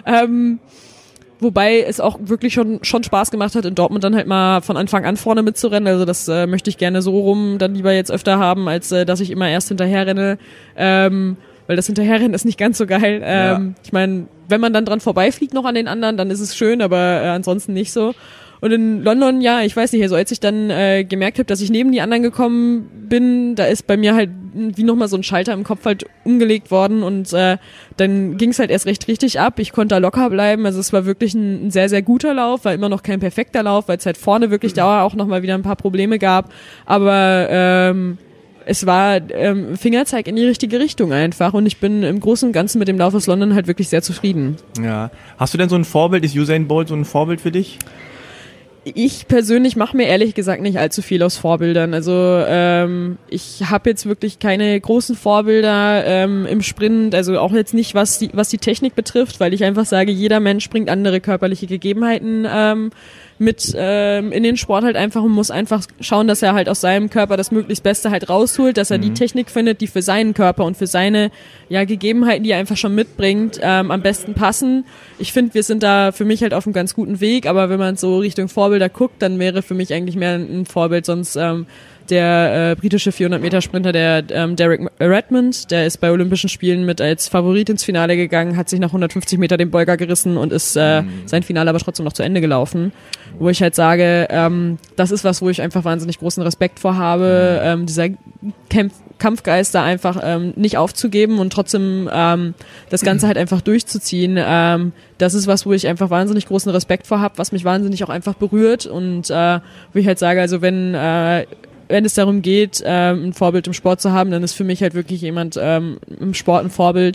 Wobei es auch wirklich schon Spaß gemacht hat, in Dortmund dann halt mal von Anfang an vorne mitzurennen. Also das möchte ich gerne so rum dann lieber jetzt öfter haben, als dass ich immer erst hinterher renne. Weil das Hinterherrennen ist nicht ganz so geil. Ich meine, wenn man dann dran vorbeifliegt noch an den anderen, dann ist es schön, aber ansonsten nicht so. Und in London, ja, ich weiß nicht, also als ich dann gemerkt habe, dass ich neben die anderen gekommen bin, da ist bei mir halt wie nochmal so ein Schalter im Kopf halt umgelegt worden und dann ging es halt erst recht richtig ab. Ich konnte da locker bleiben, also es war wirklich ein sehr, sehr guter Lauf, war immer noch kein perfekter Lauf, weil es halt vorne wirklich da auch nochmal wieder ein paar Probleme gab, aber es war Fingerzeig in die richtige Richtung einfach und ich bin im Großen und Ganzen mit dem Lauf aus London halt wirklich sehr zufrieden. Ja. Hast du denn so ein Vorbild, ist Usain Bolt so ein Vorbild für dich? Ich persönlich mache mir ehrlich gesagt nicht allzu viel aus Vorbildern. Also ich habe jetzt wirklich keine großen Vorbilder im Sprint, also auch jetzt nicht, was die Technik betrifft, weil ich einfach sage, jeder Mensch bringt andere körperliche Gegebenheiten mit in den Sport halt einfach und muss einfach schauen, dass er halt aus seinem Körper das möglichst Beste halt rausholt, dass er die Technik findet, die für seinen Körper und für seine Gegebenheiten, die er einfach schon mitbringt, am besten passen. Ich finde, wir sind da für mich halt auf einem ganz guten Weg, aber wenn man so Richtung Vorbilder guckt, dann wäre für mich eigentlich mehr ein Vorbild sonst der britische 400-Meter-Sprinter, der Derek Redmond, der ist bei Olympischen Spielen mit als Favorit ins Finale gegangen, hat sich nach 150 Meter den Beuger gerissen und ist sein Finale aber trotzdem noch zu Ende gelaufen. Wo ich halt sage, das ist was, wo ich einfach wahnsinnig großen Respekt vor habe, dieser Kampfgeist da einfach nicht aufzugeben und trotzdem das Ganze halt einfach durchzuziehen. Das ist was, wo ich einfach wahnsinnig großen Respekt vor habe, was mich wahnsinnig auch einfach berührt und wo ich halt sage, also wenn es darum geht, ein Vorbild im Sport zu haben, dann ist für mich halt wirklich jemand im Sport ein Vorbild,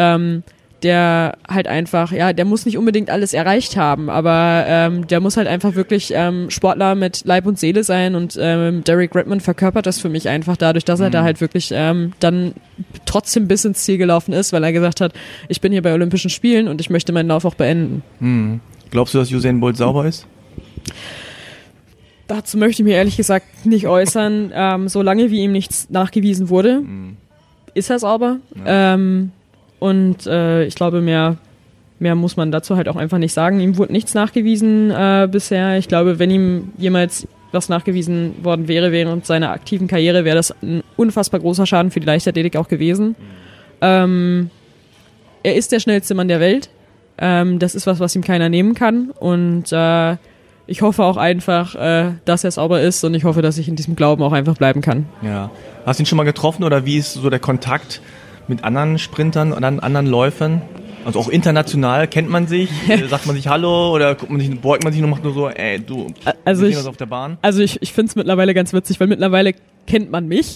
der halt einfach, der muss nicht unbedingt alles erreicht haben, aber der muss halt einfach wirklich Sportler mit Leib und Seele sein und Derek Redmond verkörpert das für mich einfach dadurch, dass er da halt wirklich dann trotzdem bis ins Ziel gelaufen ist, weil er gesagt hat, ich bin hier bei Olympischen Spielen und ich möchte meinen Lauf auch beenden. Glaubst du, dass Usain Bolt sauber ist? Dazu möchte ich mir ehrlich gesagt nicht äußern. Solange wie ihm nichts nachgewiesen wurde, ist er sauber. Ja. Und ich glaube, mehr muss man dazu halt auch einfach nicht sagen. Ihm wurde nichts nachgewiesen bisher. Ich glaube, wenn ihm jemals was nachgewiesen worden wäre während seiner aktiven Karriere, wäre das ein unfassbar großer Schaden für die Leichtathletik auch gewesen. Er ist der schnellste Mann der Welt. Das ist was ihm keiner nehmen kann. Und ich hoffe auch einfach, dass er sauber ist und ich hoffe, dass ich in diesem Glauben auch einfach bleiben kann. Ja. Hast du ihn schon mal getroffen oder wie ist so der Kontakt mit anderen Sprintern und anderen Läufern? Also auch international, kennt man sich? Sagt man sich Hallo oder beugt man sich nur, macht nur so, wir sehen uns auf der Bahn? Also ich finde es mittlerweile ganz witzig, weil mittlerweile kennt man mich.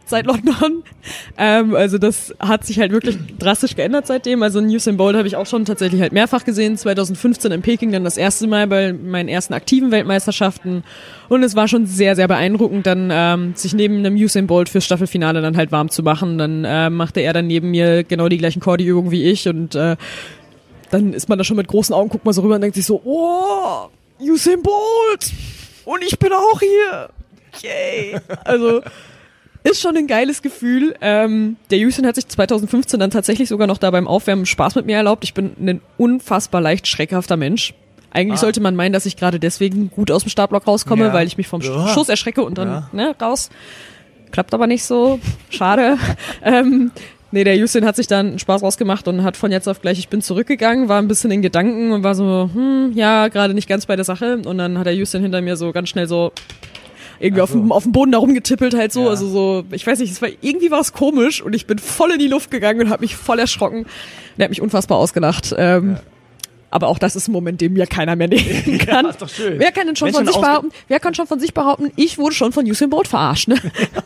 seit London. Also das hat sich halt wirklich drastisch geändert seitdem. Also Usain Bolt habe ich auch schon tatsächlich halt mehrfach gesehen. 2015 in Peking dann das erste Mal bei meinen ersten aktiven Weltmeisterschaften. Und es war schon sehr, sehr beeindruckend, dann sich neben einem Usain Bolt fürs Staffelfinale dann halt warm zu machen. Dann machte er dann neben mir genau die gleichen Cardio-Übungen wie ich und dann ist man da schon mit großen Augen, guckt man so rüber und denkt sich so, oh, Usain Bolt! Und ich bin auch hier! Yay! Also, ist schon ein geiles Gefühl. Der Usain hat sich 2015 dann tatsächlich sogar noch da beim Aufwärmen Spaß mit mir erlaubt. Ich bin ein unfassbar leicht schreckhafter Mensch. Eigentlich sollte man meinen, dass ich gerade deswegen gut aus dem Startblock rauskomme, weil ich mich vom Schuss erschrecke und dann raus. Klappt aber nicht so. Schade. Nee, der Usain hat sich dann einen Spaß rausgemacht und hat von jetzt auf gleich, ich bin zurückgegangen, war ein bisschen in Gedanken und war so, ja, gerade nicht ganz bei der Sache. Und dann hat der Usain hinter mir so ganz schnell so irgendwie auf dem Boden da rumgetippelt halt so, also so, ich weiß nicht, irgendwie war es komisch und ich bin voll in die Luft gegangen und habe mich voll erschrocken. Der hat mich unfassbar ausgelacht. Aber auch das ist ein Moment, den mir keiner mehr nehmen kann. Ja, ist doch schön. Wer kann schon von sich behaupten, ich wurde schon von Usain Bolt verarscht, ne?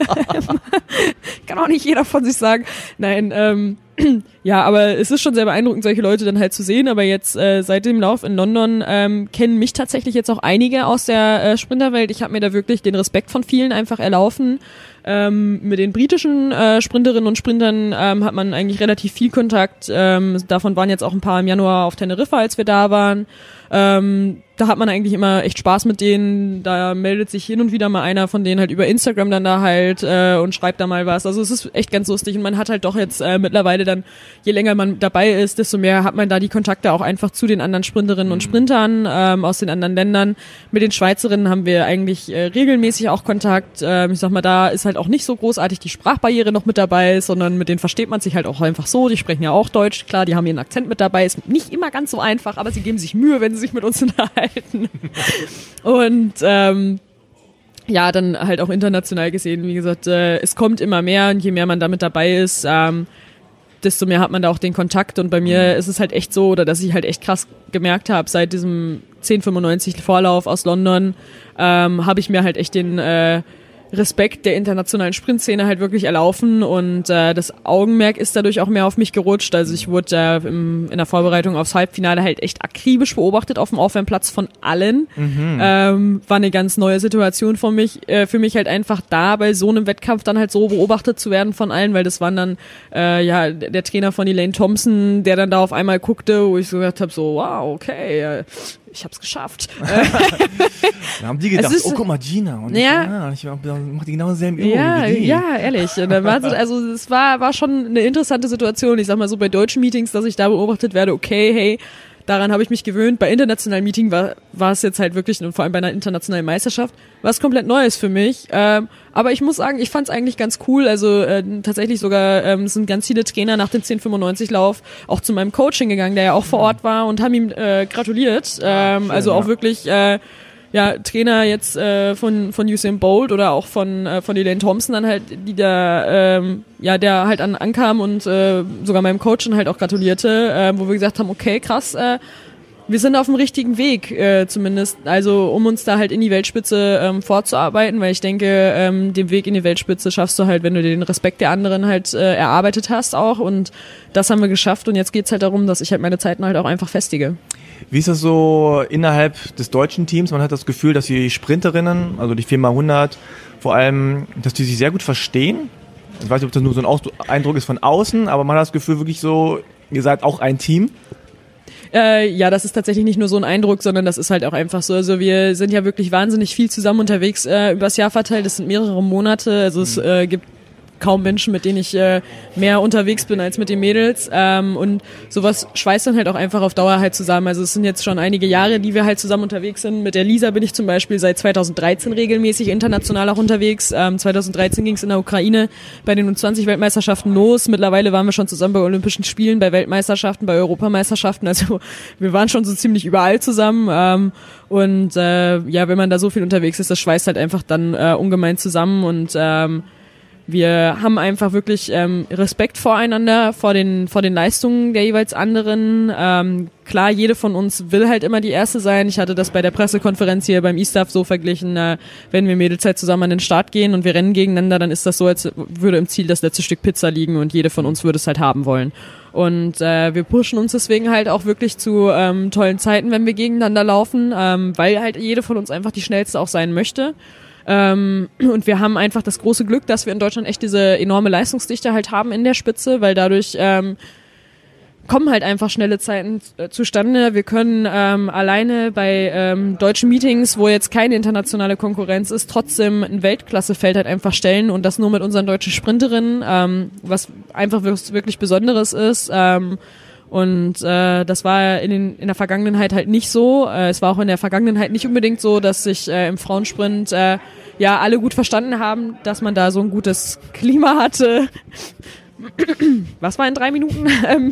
Kann auch nicht jeder von sich sagen. Nein, ja, aber es ist schon sehr beeindruckend, solche Leute dann halt zu sehen. Aber jetzt seit dem Lauf in London kennen mich tatsächlich jetzt auch einige aus der Sprinterwelt. Ich habe mir da wirklich den Respekt von vielen einfach erlaufen. Mit den britischen Sprinterinnen und Sprintern hat man eigentlich relativ viel Kontakt. Davon waren jetzt auch ein paar im Januar auf Teneriffa, als wir da waren. Da hat man eigentlich immer echt Spaß mit denen. Da meldet sich hin und wieder mal einer von denen halt über Instagram dann da halt und schreibt da mal was. Also es ist echt ganz lustig und man hat halt doch jetzt mittlerweile dann, je länger man dabei ist, desto mehr hat man da die Kontakte auch einfach zu den anderen Sprinterinnen und Sprintern aus den anderen Ländern. Mit den Schweizerinnen haben wir eigentlich regelmäßig auch Kontakt. Ich sag mal, da ist halt auch nicht so großartig die Sprachbarriere noch mit dabei, sondern mit denen versteht man sich halt auch einfach so. Die sprechen ja auch Deutsch. Klar, die haben ihren Akzent mit dabei. Ist nicht immer ganz so einfach, aber sie geben sich Mühe, wenn sie sich mit uns unterhalten. Und ja, dann halt auch international gesehen, wie gesagt, es kommt immer mehr und je mehr man damit dabei ist, desto mehr hat man da auch den Kontakt und bei mir ist es halt echt so, oder dass ich halt echt krass gemerkt habe, seit diesem 1095 Vorlauf aus London habe ich mir halt echt den Respekt der internationalen Sprintszene halt wirklich erlaufen und das Augenmerk ist dadurch auch mehr auf mich gerutscht. Also ich wurde in der Vorbereitung aufs Halbfinale halt echt akribisch beobachtet auf dem Aufwärmplatz von allen. War eine ganz neue Situation für mich halt einfach da bei so einem Wettkampf dann halt so beobachtet zu werden von allen, weil das waren dann der Trainer von Elaine Thompson, der dann da auf einmal guckte, wo ich so gedacht habe, so wow, okay, ich hab's geschafft. Da haben die gedacht, guck mal, Gina. Und ich mach die genau dieselben Übungen wie die. Ja, ehrlich. Und dann es war schon eine interessante Situation. Ich sag mal so, bei deutschen Meetings, dass ich da beobachtet werde, okay, hey, daran habe ich mich gewöhnt. Bei internationalen Meetings war es jetzt halt wirklich, und vor allem bei einer internationalen Meisterschaft, was komplett Neues für mich. Aber ich muss sagen, ich fand es eigentlich ganz cool. Also tatsächlich sogar sind ganz viele Trainer nach dem 1095-Lauf auch zu meinem Coaching gegangen, der ja auch vor Ort war und haben ihm gratuliert. Schön, also auch wirklich Trainer jetzt von Usain Bolt oder auch von Elaine Thompson dann halt, die da der halt ankam und sogar meinem Coach dann halt auch gratulierte, wo wir gesagt haben, okay, krass, wir sind auf dem richtigen Weg zumindest, also um uns da halt in die Weltspitze vorzuarbeiten, weil ich denke, den Weg in die Weltspitze schaffst du halt, wenn du den Respekt der anderen halt erarbeitet hast auch und das haben wir geschafft und jetzt geht's halt darum, dass ich halt meine Zeiten halt auch einfach festige. Wie ist das so innerhalb des deutschen Teams? Man hat das Gefühl, dass die Sprinterinnen, also die 4x100, vor allem, dass die sich sehr gut verstehen. Ich weiß nicht, ob das nur so ein Eindruck ist von außen, aber man hat das Gefühl wirklich so, ihr seid auch ein Team. Ja, das ist tatsächlich nicht nur so ein Eindruck, sondern das ist halt auch einfach so. Also wir sind ja wirklich wahnsinnig viel zusammen unterwegs übers Jahr verteilt. Das sind mehrere Monate. Also es gibt kaum Menschen, mit denen ich mehr unterwegs bin als mit den Mädels und sowas schweißt dann halt auch einfach auf Dauer halt zusammen. Also es sind jetzt schon einige Jahre, die wir halt zusammen unterwegs sind. Mit der Lisa bin ich zum Beispiel seit 2013 regelmäßig international auch unterwegs. 2013 ging es in der Ukraine bei den U20-Weltmeisterschaften los. Mittlerweile waren wir schon zusammen bei Olympischen Spielen, bei Weltmeisterschaften, bei Europameisterschaften. Also wir waren schon so ziemlich überall zusammen und wenn man da so viel unterwegs ist, das schweißt halt einfach dann ungemein zusammen und Wir haben einfach wirklich Respekt voreinander, vor den Leistungen der jeweils anderen. Klar, jede von uns will halt immer die Erste sein. Ich hatte das bei der Pressekonferenz hier beim E-Staff so verglichen, wenn wir Mädels halt zusammen an den Start gehen und wir rennen gegeneinander, dann ist das so, als würde im Ziel das letzte Stück Pizza liegen und jede von uns würde es halt haben wollen. Und wir pushen uns deswegen halt auch wirklich zu tollen Zeiten, wenn wir gegeneinander laufen, weil halt jede von uns einfach die Schnellste auch sein möchte. Und wir haben einfach das große Glück, dass wir in Deutschland echt diese enorme Leistungsdichte halt haben in der Spitze, weil dadurch kommen halt einfach schnelle Zeiten zustande. Wir können alleine bei deutschen Meetings, wo jetzt keine internationale Konkurrenz ist, trotzdem ein Weltklassefeld halt einfach stellen und das nur mit unseren deutschen Sprinterinnen, was einfach wirklich Besonderes ist. Und das war in der Vergangenheit halt nicht so. Es war auch in der Vergangenheit nicht unbedingt so, dass sich im Frauensprint ja alle gut verstanden haben, dass man da so ein gutes Klima hatte. Was war in 3 Minuten?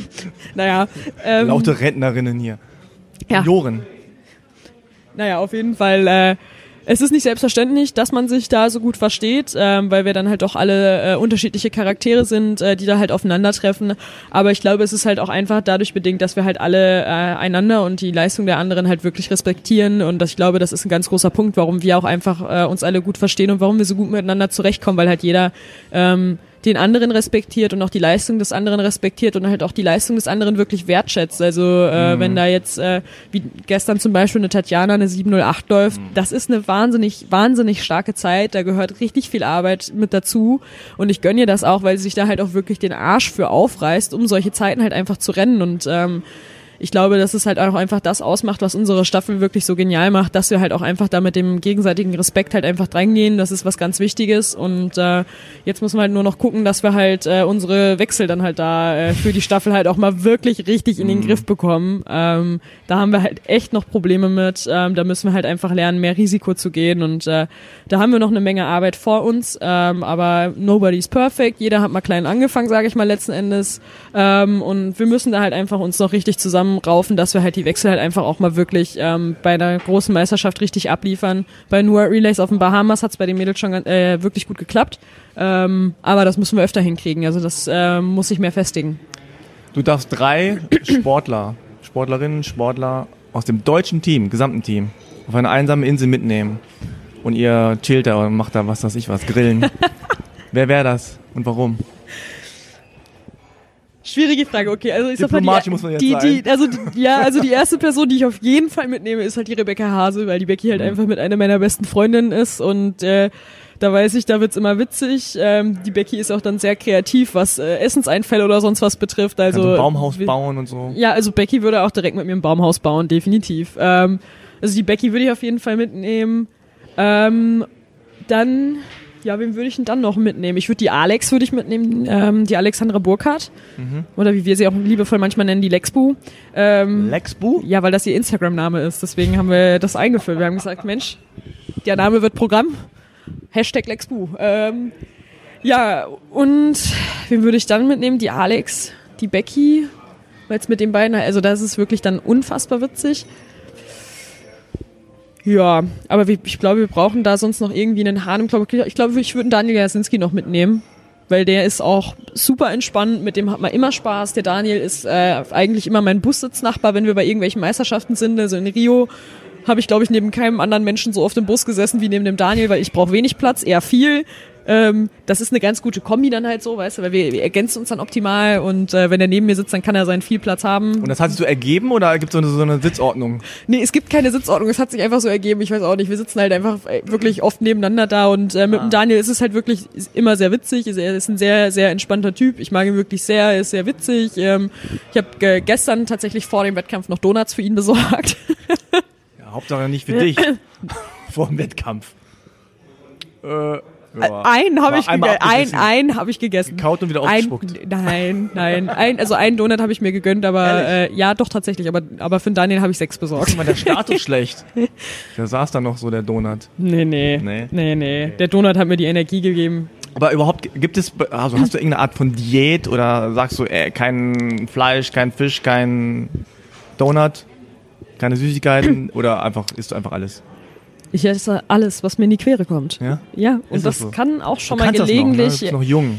Laute Rentnerinnen hier. Ja. Joren. Naja, auf jeden Fall. Es ist nicht selbstverständlich, dass man sich da so gut versteht, weil wir dann halt auch alle unterschiedliche Charaktere sind, die da halt aufeinandertreffen. Aber ich glaube, es ist halt auch einfach dadurch bedingt, dass wir halt alle einander und die Leistung der anderen halt wirklich respektieren. Und ich glaube, das ist ein ganz großer Punkt, warum wir auch einfach uns alle gut verstehen und warum wir so gut miteinander zurechtkommen, weil halt jeder den anderen respektiert und auch die Leistung des anderen respektiert und halt auch die Leistung des anderen wirklich wertschätzt. Also wenn da jetzt, wie gestern zum Beispiel eine Tatjana eine 7:08 läuft, das ist eine wahnsinnig, wahnsinnig starke Zeit. Da gehört richtig viel Arbeit mit dazu und ich gönne ihr das auch, weil sie sich da halt auch wirklich den Arsch für aufreißt, um solche Zeiten halt einfach zu rennen und ich glaube, dass es halt auch einfach das ausmacht, was unsere Staffel wirklich so genial macht, dass wir halt auch einfach da mit dem gegenseitigen Respekt halt einfach reingehen. Das ist was ganz Wichtiges und jetzt müssen wir halt nur noch gucken, dass wir halt unsere Wechsel dann halt da für die Staffel halt auch mal wirklich richtig in den Griff bekommen. Da haben wir halt echt noch Probleme mit. Da müssen wir halt einfach lernen, mehr Risiko zu gehen und da haben wir noch eine Menge Arbeit vor uns, aber nobody's perfect. Jeder hat mal klein angefangen, sage ich mal letzten Endes und wir müssen da halt einfach uns noch richtig zusammenraufen, dass wir halt die Wechsel halt einfach auch mal wirklich bei einer großen Meisterschaft richtig abliefern. Bei Noah Relays auf den Bahamas hat es bei den Mädels schon wirklich gut geklappt, aber das müssen wir öfter hinkriegen, also das muss sich mehr festigen. Du darfst 3 Sportlerinnen, Sportler aus dem deutschen Team, gesamten Team, auf eine einsame Insel mitnehmen und ihr chillt da und macht da was weiß ich was, grillen. Wer wäre das und warum? Schwierige Frage, okay. Also ich sag mal, muss man jetzt die erste Person, die ich auf jeden Fall mitnehme, ist halt die Rebecca Hase, weil die Becky halt einfach mit einer meiner besten Freundinnen ist und da weiß ich, da wird's immer witzig. Die Becky ist auch dann sehr kreativ, was Essenseinfälle oder sonst was betrifft. Also ein Baumhaus bauen und so. Ja, also Becky würde auch direkt mit mir ein Baumhaus bauen, definitiv. Also die Becky würde ich auf jeden Fall mitnehmen. Dann... Ja, wen würde ich denn dann noch mitnehmen? Ich würde die Alex mitnehmen, die Alexandra Burkhardt. Oder wie wir sie auch liebevoll manchmal nennen, die Lexbu. Lexbu? Ja, weil das ihr Instagram-Name ist. Deswegen haben wir das eingeführt. Wir haben gesagt, Mensch, der Name wird Programm. #Lexbu. Ja, und wen würde ich dann mitnehmen? Die Alex, die Becky. Weil es mit den beiden, also das ist wirklich dann unfassbar witzig. Ja, aber ich glaube, wir brauchen da sonst noch irgendwie einen Hahn im Klopp. Ich glaube, ich würde Daniel Jasinski noch mitnehmen, weil der ist auch super entspannt, mit dem hat man immer Spaß. Der Daniel ist eigentlich immer mein Bussitznachbar, wenn wir bei irgendwelchen Meisterschaften sind. Also in Rio habe ich, glaube ich, neben keinem anderen Menschen so oft im Bus gesessen wie neben dem Daniel, weil ich brauche wenig Platz, eher viel. Das ist eine ganz gute Kombi dann halt so, weißt du, weil wir ergänzen uns dann optimal und wenn er neben mir sitzt, dann kann er seinen viel Platz haben. Und das hat sich so ergeben oder gibt es so eine Sitzordnung? Nee, es gibt keine Sitzordnung, es hat sich einfach so ergeben, ich weiß auch nicht, wir sitzen halt einfach wirklich oft nebeneinander da und mit dem Daniel ist es halt wirklich immer sehr witzig, er ist ein sehr, sehr entspannter Typ, ich mag ihn wirklich sehr, er ist sehr witzig. Ich habe gestern tatsächlich vor dem Wettkampf noch Donuts für ihn besorgt. Ja, Hauptsache nicht für dich, vor dem Wettkampf. Ja. Einen habe ich gegessen. Gekaut und wieder ausgespuckt. Nein. Also einen Donut habe ich mir gegönnt, aber ja, doch tatsächlich. Aber für den Daniel habe ich 6 besorgt. Ist immer der Status schlecht. Da saß da noch so der Donut. Nee. Der Donut hat mir die Energie gegeben. Aber überhaupt hast du irgendeine Art von Diät oder sagst du, kein Fleisch, kein Fisch, kein Donut, keine Süßigkeiten oder isst du einfach alles? Ich esse alles, was mir in die Quere kommt. Ja? Ja, und Ist das das so? kann auch schon Du mal kannst gelegentlich. Das noch, ne? Du bist noch jung.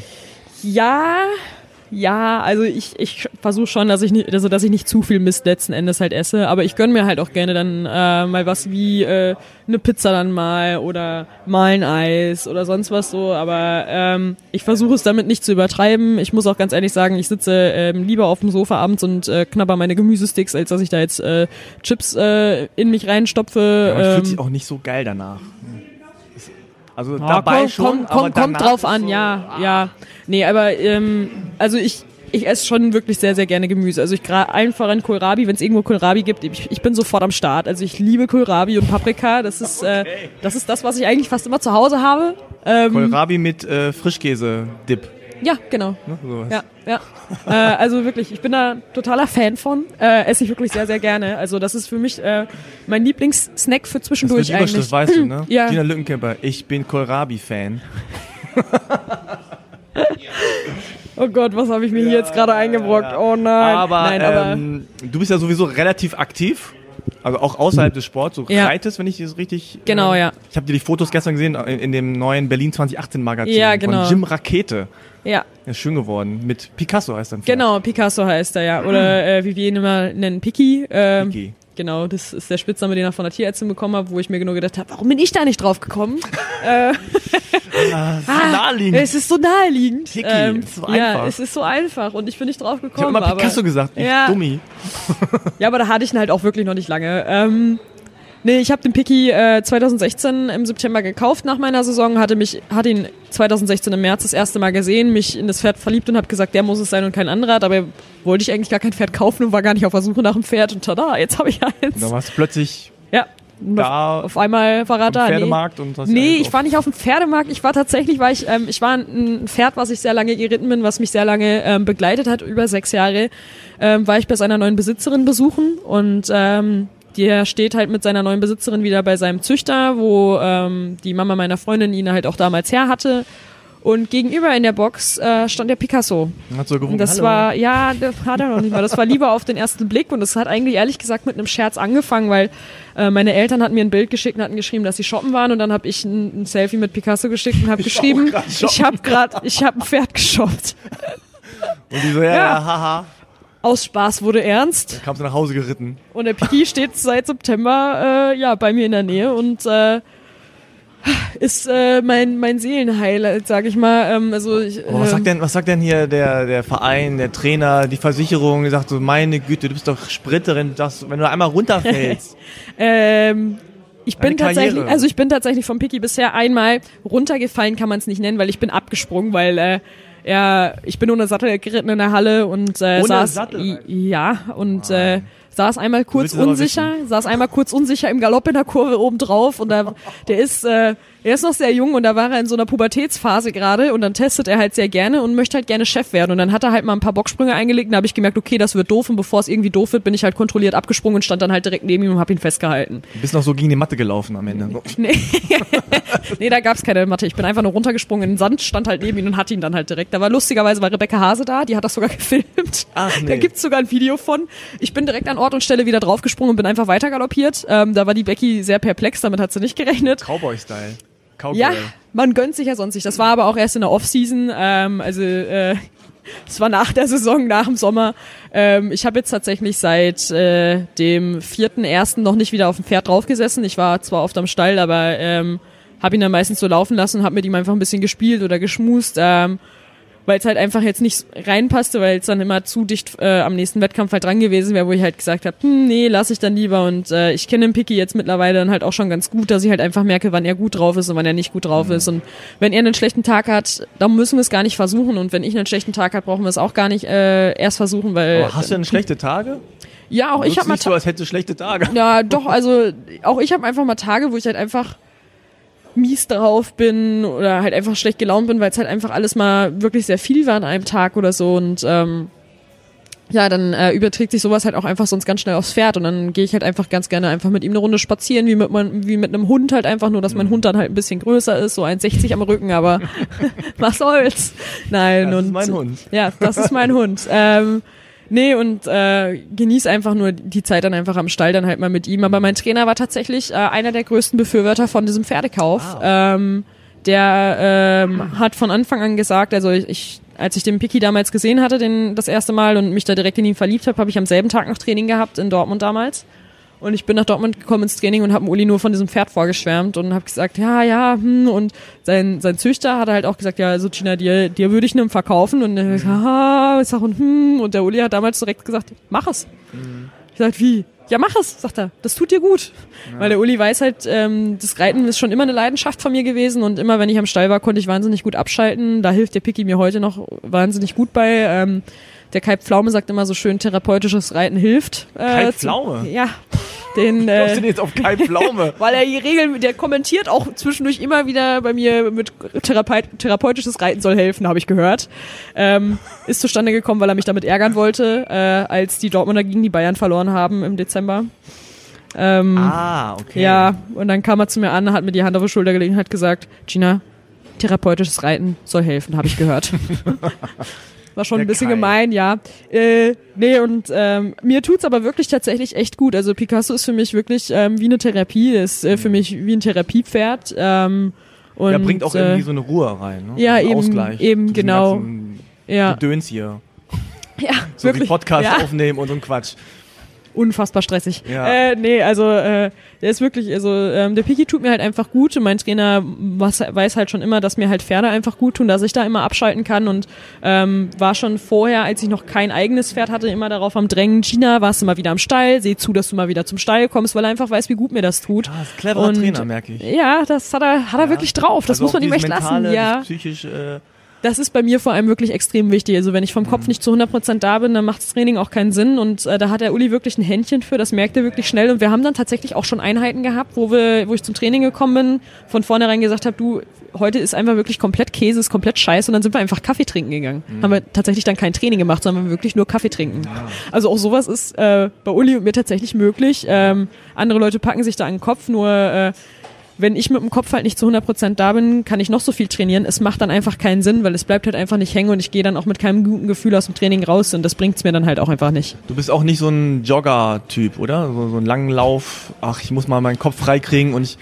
Ja, also ich versuche schon, dass ich nicht zu viel Mist letzten Endes halt esse, aber ich gönn mir halt auch gerne dann mal was wie eine Pizza dann mal oder mal ein Eis oder sonst was so, aber ich versuche es damit nicht zu übertreiben. Ich muss auch ganz ehrlich sagen, ich sitze lieber auf dem Sofa abends und knabber meine Gemüsesticks, als dass ich da jetzt Chips in mich reinstopfe. Ja, man fühlt sich auch nicht so geil danach. Also dabei schon, aber kommt danach drauf an, so, ja. Nee, aber also ich esse schon wirklich sehr, sehr gerne Gemüse. Also allen voran Kohlrabi, wenn es irgendwo Kohlrabi gibt, ich bin sofort am Start. Also ich liebe Kohlrabi und Paprika. Das ist das, was ich eigentlich fast immer zu Hause habe. Kohlrabi mit Frischkäse-Dip. Ja, genau. Ne? Sowas. Ja. Also wirklich, ich bin da totaler Fan von. Esse ich wirklich sehr, sehr gerne. Also das ist für mich mein Lieblingssnack für zwischendurch das ist die Überschrift, eigentlich. weißt du, ne? Ja. Gina Lückenkämper, ich bin Kohlrabi-Fan. Oh Gott, was habe ich mir hier jetzt gerade eingebrockt? Oh nein. Aber du bist ja sowieso relativ aktiv. Also auch außerhalb des Sports, so Ja. reitest, wenn ich das richtig... Genau, ja. Ich habe dir die Fotos gestern gesehen in dem neuen Berlin 2018 Magazin Ja, genau. von Jim Rakete. Ja, Ja, schön geworden. Mit Picasso heißt er. genau, Picasso heißt er ja. Oder wie wir ihn immer nennen, Piki. Piki. Genau, das ist der Spitzname, den er von der Tierärztin bekommen hat, wo ich mir genau gedacht habe, warum bin ich da nicht drauf gekommen? Naheliegend. Es ist so naheliegend. Piki, ist so ja, einfach. es ist so einfach und ich bin nicht drauf Ich habe gekommen. immer Picasso gesagt, ich Ja. Dummi. Ja, aber da hatte ich ihn halt auch wirklich noch nicht lange. Nee, ich habe den Piki 2016 im September gekauft nach meiner Saison, hatte ihn 2016 im März das erste Mal gesehen, mich in das Pferd verliebt und habe gesagt, der muss es sein und kein anderer. Dabei wollte ich eigentlich gar kein Pferd kaufen und war gar nicht auf der Suche nach einem Pferd und tada, jetzt habe ich eins. Da warst du plötzlich Ja, da auf einmal war er am da. Pferdemarkt und hast Nee, dir ich war nicht auf dem Pferdemarkt. Ich war ein Pferd, was ich sehr lange geritten bin, was mich sehr lange begleitet hat, über 6 Jahre, war ich bei seiner neuen Besitzerin besuchen und der steht halt mit seiner neuen Besitzerin wieder bei seinem Züchter, wo die Mama meiner Freundin ihn halt auch damals her hatte. Und gegenüber in der Box stand der Picasso. Hat so gewunken, Und das hallo. war, ja, das hat er noch nicht mal. Das war lieber auf den ersten Blick und das hat eigentlich ehrlich gesagt mit einem Scherz angefangen, weil meine Eltern hatten mir ein Bild geschickt und hatten geschrieben, dass sie shoppen waren und dann habe ich ein Selfie mit Picasso geschickt und habe geschrieben, ich habe ein Pferd geshoppt. Und die so, ja, haha. Aus Spaß wurde ernst Kamst du nach Hause geritten. und der Piki steht seit September bei mir in der Nähe und ist mein Seelenheil, sag ich mal. Aber was sagt denn hier der Verein, der Trainer, die Versicherung? Die sagt so, meine Güte, du bist doch Sprinterin, wenn du einmal runterfällst. Ich bin tatsächlich vom Piki bisher einmal runtergefallen, kann man es nicht nennen, weil ich bin abgesprungen, weil ich bin ohne Sattel geritten in der Halle und saß einmal kurz unsicher im Galopp in der Kurve oben drauf und er ist noch sehr jung und da war er in so einer Pubertätsphase gerade und dann testet er halt sehr gerne und möchte halt gerne Chef werden und dann hat er halt mal ein paar Bocksprünge eingelegt und da habe ich gemerkt, okay, das wird doof und bevor es irgendwie doof wird, bin ich halt kontrolliert abgesprungen und stand dann halt direkt neben ihm und habe ihn festgehalten. Du bist noch so gegen die Matte gelaufen am Ende. Nee, da gab's keine Matte. Ich bin einfach nur runtergesprungen in den Sand, stand halt neben ihn und hatte ihn dann halt direkt. Da war lustigerweise Rebecca Hase da, die hat das sogar gefilmt. Ach nee. Da gibt's sogar ein Video von. Ich bin direkt an Ort und Stelle wieder draufgesprungen und bin einfach weiter galoppiert. Da war die Becky sehr perplex, damit hat sie nicht gerechnet. Cowboy-Style. Cowgirl. Ja, man gönnt sich ja sonst nicht. Das war aber auch erst in der Off-Season. Es war nach der Saison, nach dem Sommer. Ich habe jetzt tatsächlich seit dem 4.1. noch nicht wieder auf dem Pferd draufgesessen. Ich war zwar oft am Stall, aber habe ihn dann meistens so laufen lassen und habe mit ihm einfach ein bisschen gespielt oder geschmust, weil es halt einfach jetzt nicht reinpasste, weil es dann immer zu dicht am nächsten Wettkampf halt dran gewesen wäre, wo ich halt gesagt habe, nee, lass ich dann lieber und ich kenne den Piki jetzt mittlerweile dann halt auch schon ganz gut, dass ich halt einfach merke, wann er gut drauf ist und wann er nicht gut drauf ist und wenn er einen schlechten Tag hat, dann müssen wir es gar nicht versuchen und wenn ich einen schlechten Tag habe, brauchen wir es auch gar nicht erst versuchen, weil... Aber hast du denn schlechte Tage? Ja, auch ich habe mal... nicht so, als hättest du schlechte Tage. Ja, doch, also auch ich habe einfach mal Tage, wo ich halt einfach mies drauf bin oder halt einfach schlecht gelaunt bin, weil es halt einfach alles mal wirklich sehr viel war an einem Tag oder so und dann überträgt sich sowas halt auch einfach sonst ganz schnell aufs Pferd und dann gehe ich halt einfach ganz gerne einfach mit ihm eine Runde spazieren, wie mit einem Hund halt einfach, nur dass mein Hund dann halt ein bisschen größer ist, so 1,60 am Rücken, aber was soll's. Nein, Das ist mein Hund. Ja, das ist mein Hund. Nee, und genieß einfach nur die Zeit dann einfach am Stall dann halt mal mit ihm. Aber mein Trainer war tatsächlich einer der größten Befürworter von diesem Pferdekauf. Der hat von Anfang an gesagt, also als ich den Picky damals gesehen hatte, das erste Mal und mich da direkt in ihn verliebt habe ich am selben Tag noch Training gehabt in Dortmund damals. Und ich bin nach Dortmund gekommen ins Training und habe Uli nur von diesem Pferd vorgeschwärmt und habe gesagt, und sein Züchter hat halt auch gesagt, ja, also Gina, dir würde ich nicht verkaufen und ich sag, und der Uli hat damals direkt gesagt, mach es. Ich sag, wie? Ja, mach es, sagt er, das tut dir gut. Ja. Weil der Uli weiß halt, das Reiten ist schon immer eine Leidenschaft von mir gewesen und immer wenn ich am Stall war, konnte ich wahnsinnig gut abschalten. Da hilft der Picky mir heute noch wahnsinnig gut bei. Der Kai Pflaume sagt immer so schön, therapeutisches Reiten hilft. Kai Pflaume? Ja. Den, wie kommst du denn jetzt auf Kai Pflaume? Weil der kommentiert auch zwischendurch immer wieder bei mir mit therapeutisches Reiten soll helfen, habe ich gehört. Ist zustande gekommen, weil er mich damit ärgern wollte, als die Dortmunder gegen die Bayern verloren haben im Dezember. Okay. Ja, und dann kam er zu mir an, hat mir die Hand auf die Schulter gelegt und hat gesagt, Gina, therapeutisches Reiten soll helfen, habe ich gehört. War schon ein bisschen gemein, ja. Mir tut's aber wirklich tatsächlich echt gut. Also Picasso ist für mich wirklich wie eine Therapie, ist für mich wie ein Therapiepferd. Und bringt auch irgendwie so eine Ruhe rein, ne? Ja, eben, Ausgleich. Eben, genau. Ja. Gedöns hier. Ja, so wirklich. Wie Podcast aufnehmen und so ein Quatsch. Unfassbar stressig. Ja. Der ist wirklich, der Picky tut mir halt einfach gut und mein Trainer weiß halt schon immer, dass mir halt Pferde einfach gut tun, dass ich da immer abschalten kann und war schon vorher, als ich noch kein eigenes Pferd hatte, immer darauf am Drängen, Gina, warst du mal wieder am Stall, seh zu, dass du mal wieder zum Stall kommst, weil er einfach weiß, wie gut mir das tut. Ah, das ist ein cleverer Trainer, merke ich. Ja, das hat er wirklich drauf, das muss man ihm echt lassen. Ja. Psychisch, das ist bei mir vor allem wirklich extrem wichtig. Also wenn ich vom Kopf nicht zu 100% da bin, dann macht das Training auch keinen Sinn. Und da hat der Uli wirklich ein Händchen für, das merkt er wirklich schnell. Und wir haben dann tatsächlich auch schon Einheiten gehabt, wo ich zum Training gekommen bin, von vornherein gesagt habe, du, heute ist einfach wirklich komplett Käse, ist komplett scheiße. Und dann sind wir einfach Kaffee trinken gegangen. Haben wir tatsächlich dann kein Training gemacht, sondern wirklich nur Kaffee trinken. Ja. Also auch sowas ist bei Uli und mir tatsächlich möglich. Andere Leute packen sich da an den Kopf, nur wenn ich mit dem Kopf halt nicht zu 100% da bin, kann ich noch so viel trainieren. Es macht dann einfach keinen Sinn, weil es bleibt halt einfach nicht hängen und ich gehe dann auch mit keinem guten Gefühl aus dem Training raus und das bringt's mir dann halt auch einfach nicht. Du bist auch nicht so ein Jogger-Typ, oder? So einen langen Lauf, ich muss mal meinen Kopf freikriegen und ich...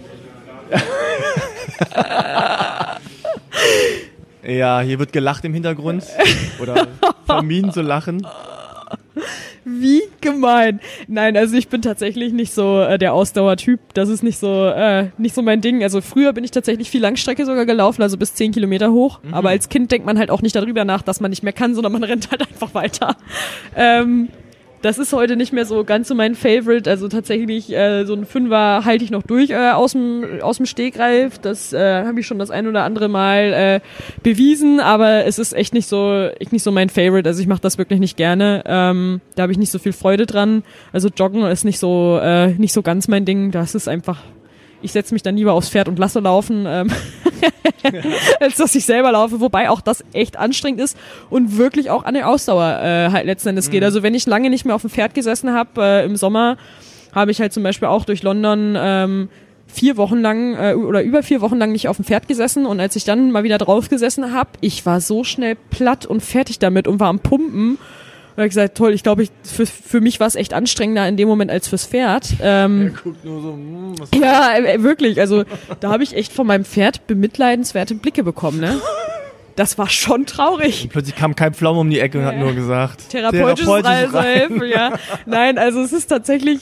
Ja, hier wird gelacht im Hintergrund oder vermieden zu lachen. Wie gemein. Nein, also ich bin tatsächlich nicht so der Ausdauertyp. Das ist nicht so mein Ding. Also früher bin ich tatsächlich viel Langstrecke sogar gelaufen, also bis 10 Kilometer hoch. Mhm. Aber als Kind denkt man halt auch nicht darüber nach, dass man nicht mehr kann, sondern man rennt halt einfach weiter. Das ist heute nicht mehr so ganz so mein Favorite. Also tatsächlich so ein Fünfer halte ich noch durch aus dem Stegreif. Das habe ich schon das ein oder andere Mal bewiesen, aber es ist echt nicht so mein Favorite. Also ich mache das wirklich nicht gerne. Da habe ich nicht so viel Freude dran. Also Joggen ist nicht so ganz mein Ding. Das ist einfach, ich setze mich dann lieber aufs Pferd und lasse laufen, als dass ich selber laufe, wobei auch das echt anstrengend ist und wirklich auch an der Ausdauer halt letzten Endes geht. Also wenn ich lange nicht mehr auf dem Pferd gesessen habe, im Sommer habe ich halt zum Beispiel auch durch London 4 Wochen lang oder über 4 Wochen lang nicht auf dem Pferd gesessen und als ich dann mal wieder drauf gesessen habe, ich war so schnell platt und fertig damit und war am Pumpen. Da habe ich gesagt, toll, ich glaube, für mich war es echt anstrengender in dem Moment als fürs Pferd. Er guckt nur so, ja, wirklich. Also da habe ich echt von meinem Pferd bemitleidenswerte Blicke bekommen, ne? Das war schon traurig. Und plötzlich kam Kai Pflaume um die Ecke und hat nur gesagt, therapeutisches Reiten. Ja. Nein, also es ist tatsächlich,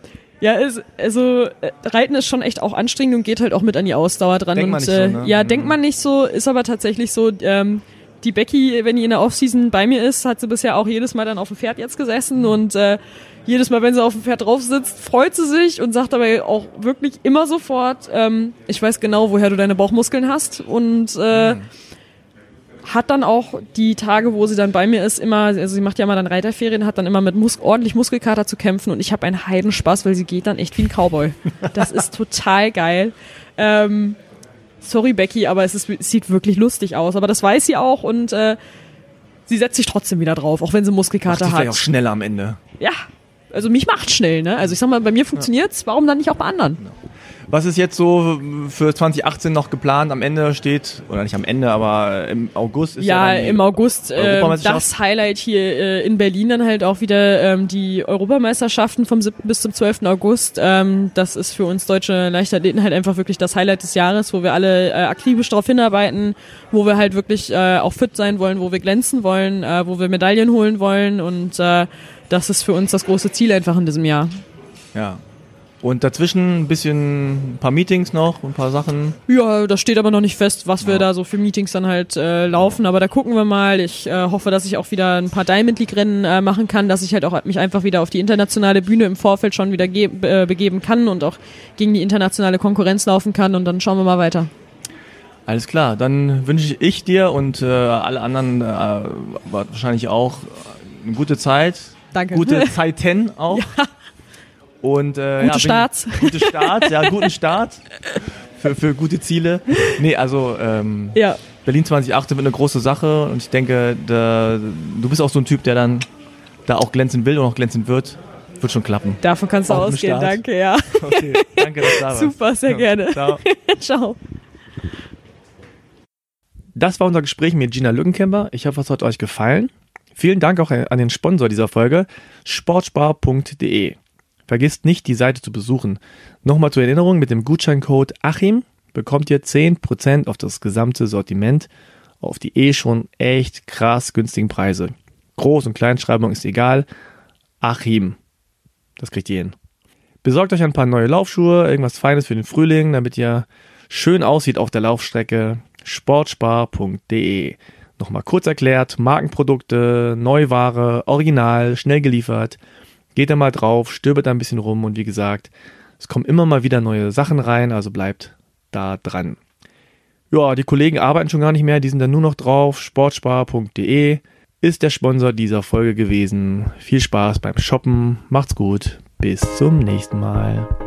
Reiten ist schon echt auch anstrengend und geht halt auch mit an die Ausdauer dran. Denkt man nicht so, ne? Ja, denkt man nicht so, ist aber tatsächlich so, die Becky, wenn die in der Offseason bei mir ist, hat sie bisher auch jedes Mal dann auf dem Pferd jetzt gesessen und jedes Mal, wenn sie auf dem Pferd drauf sitzt, freut sie sich und sagt dabei auch wirklich immer sofort, ich weiß genau, woher du deine Bauchmuskeln hast und hat dann auch die Tage, wo sie dann bei mir ist, immer, also sie macht ja mal dann Reiterferien, hat dann immer mit ordentlich Muskelkater zu kämpfen und ich habe einen Heidenspaß, weil sie geht dann echt wie ein Cowboy. Das ist total geil. Sorry, Becky, aber es sieht wirklich lustig aus. Aber das weiß sie auch und sie setzt sich trotzdem wieder drauf, auch wenn sie Muskelkater hat. Vielleicht auch schneller am Ende. Ja, also mich macht schnell, ne? Also ich sag mal, bei mir funktioniert's, warum dann nicht auch bei anderen? Was ist jetzt so für 2018 noch geplant? Am Ende steht, oder nicht am Ende, aber im August ist ja dann im August das Highlight hier in Berlin dann halt auch wieder die Europameisterschaften vom 7. bis zum 12. August. Das ist für uns deutsche Leichtathleten halt einfach wirklich das Highlight des Jahres, wo wir alle akribisch darauf hinarbeiten, wo wir halt wirklich auch fit sein wollen, wo wir glänzen wollen, wo wir Medaillen holen wollen und das ist für uns das große Ziel einfach in diesem Jahr. Ja. Und dazwischen ein paar Meetings noch, ein paar Sachen. Ja, das steht aber noch nicht fest, was wir da so für Meetings dann halt laufen. Aber da gucken wir mal. Ich hoffe, dass ich auch wieder ein paar Diamond League Rennen machen kann, dass ich halt auch mich einfach wieder auf die internationale Bühne im Vorfeld schon wieder begeben kann und auch gegen die internationale Konkurrenz laufen kann. Und dann schauen wir mal weiter. Alles klar, dann wünsche ich dir und alle anderen wahrscheinlich auch eine gute Zeit. Danke. Gute Zeiten auch. Ja. Und, gute Starts. Gute Starts, ja, guten Start für gute Ziele. Nee, also Berlin 2018 wird eine große Sache und ich denke, du bist auch so ein Typ, der dann da auch glänzen will und auch glänzen wird. Wird schon klappen. Davon kannst du ausgehen, danke, ja. Okay, danke, dass du da warst. Super, sehr gerne. Ciao. Ciao. Das war unser Gespräch mit Gina Lückenkämper. Ich hoffe, es hat euch gefallen. Vielen Dank auch an den Sponsor dieser Folge, sportspar.de. Vergisst nicht, die Seite zu besuchen. Nochmal zur Erinnerung, mit dem Gutscheincode Achim bekommt ihr 10% auf das gesamte Sortiment auf die schon echt krass günstigen Preise. Groß- und Kleinschreibung ist egal. Achim. Das kriegt ihr hin. Besorgt euch ein paar neue Laufschuhe, irgendwas Feines für den Frühling, damit ihr schön aussieht auf der Laufstrecke. Sportspar.de. Nochmal kurz erklärt, Markenprodukte, Neuware, original, schnell geliefert. Geht da mal drauf, stöbert da ein bisschen rum und wie gesagt, es kommen immer mal wieder neue Sachen rein, also bleibt da dran. Ja, die Kollegen arbeiten schon gar nicht mehr, die sind dann nur noch drauf. Sportspar.de ist der Sponsor dieser Folge gewesen. Viel Spaß beim Shoppen, macht's gut, bis zum nächsten Mal.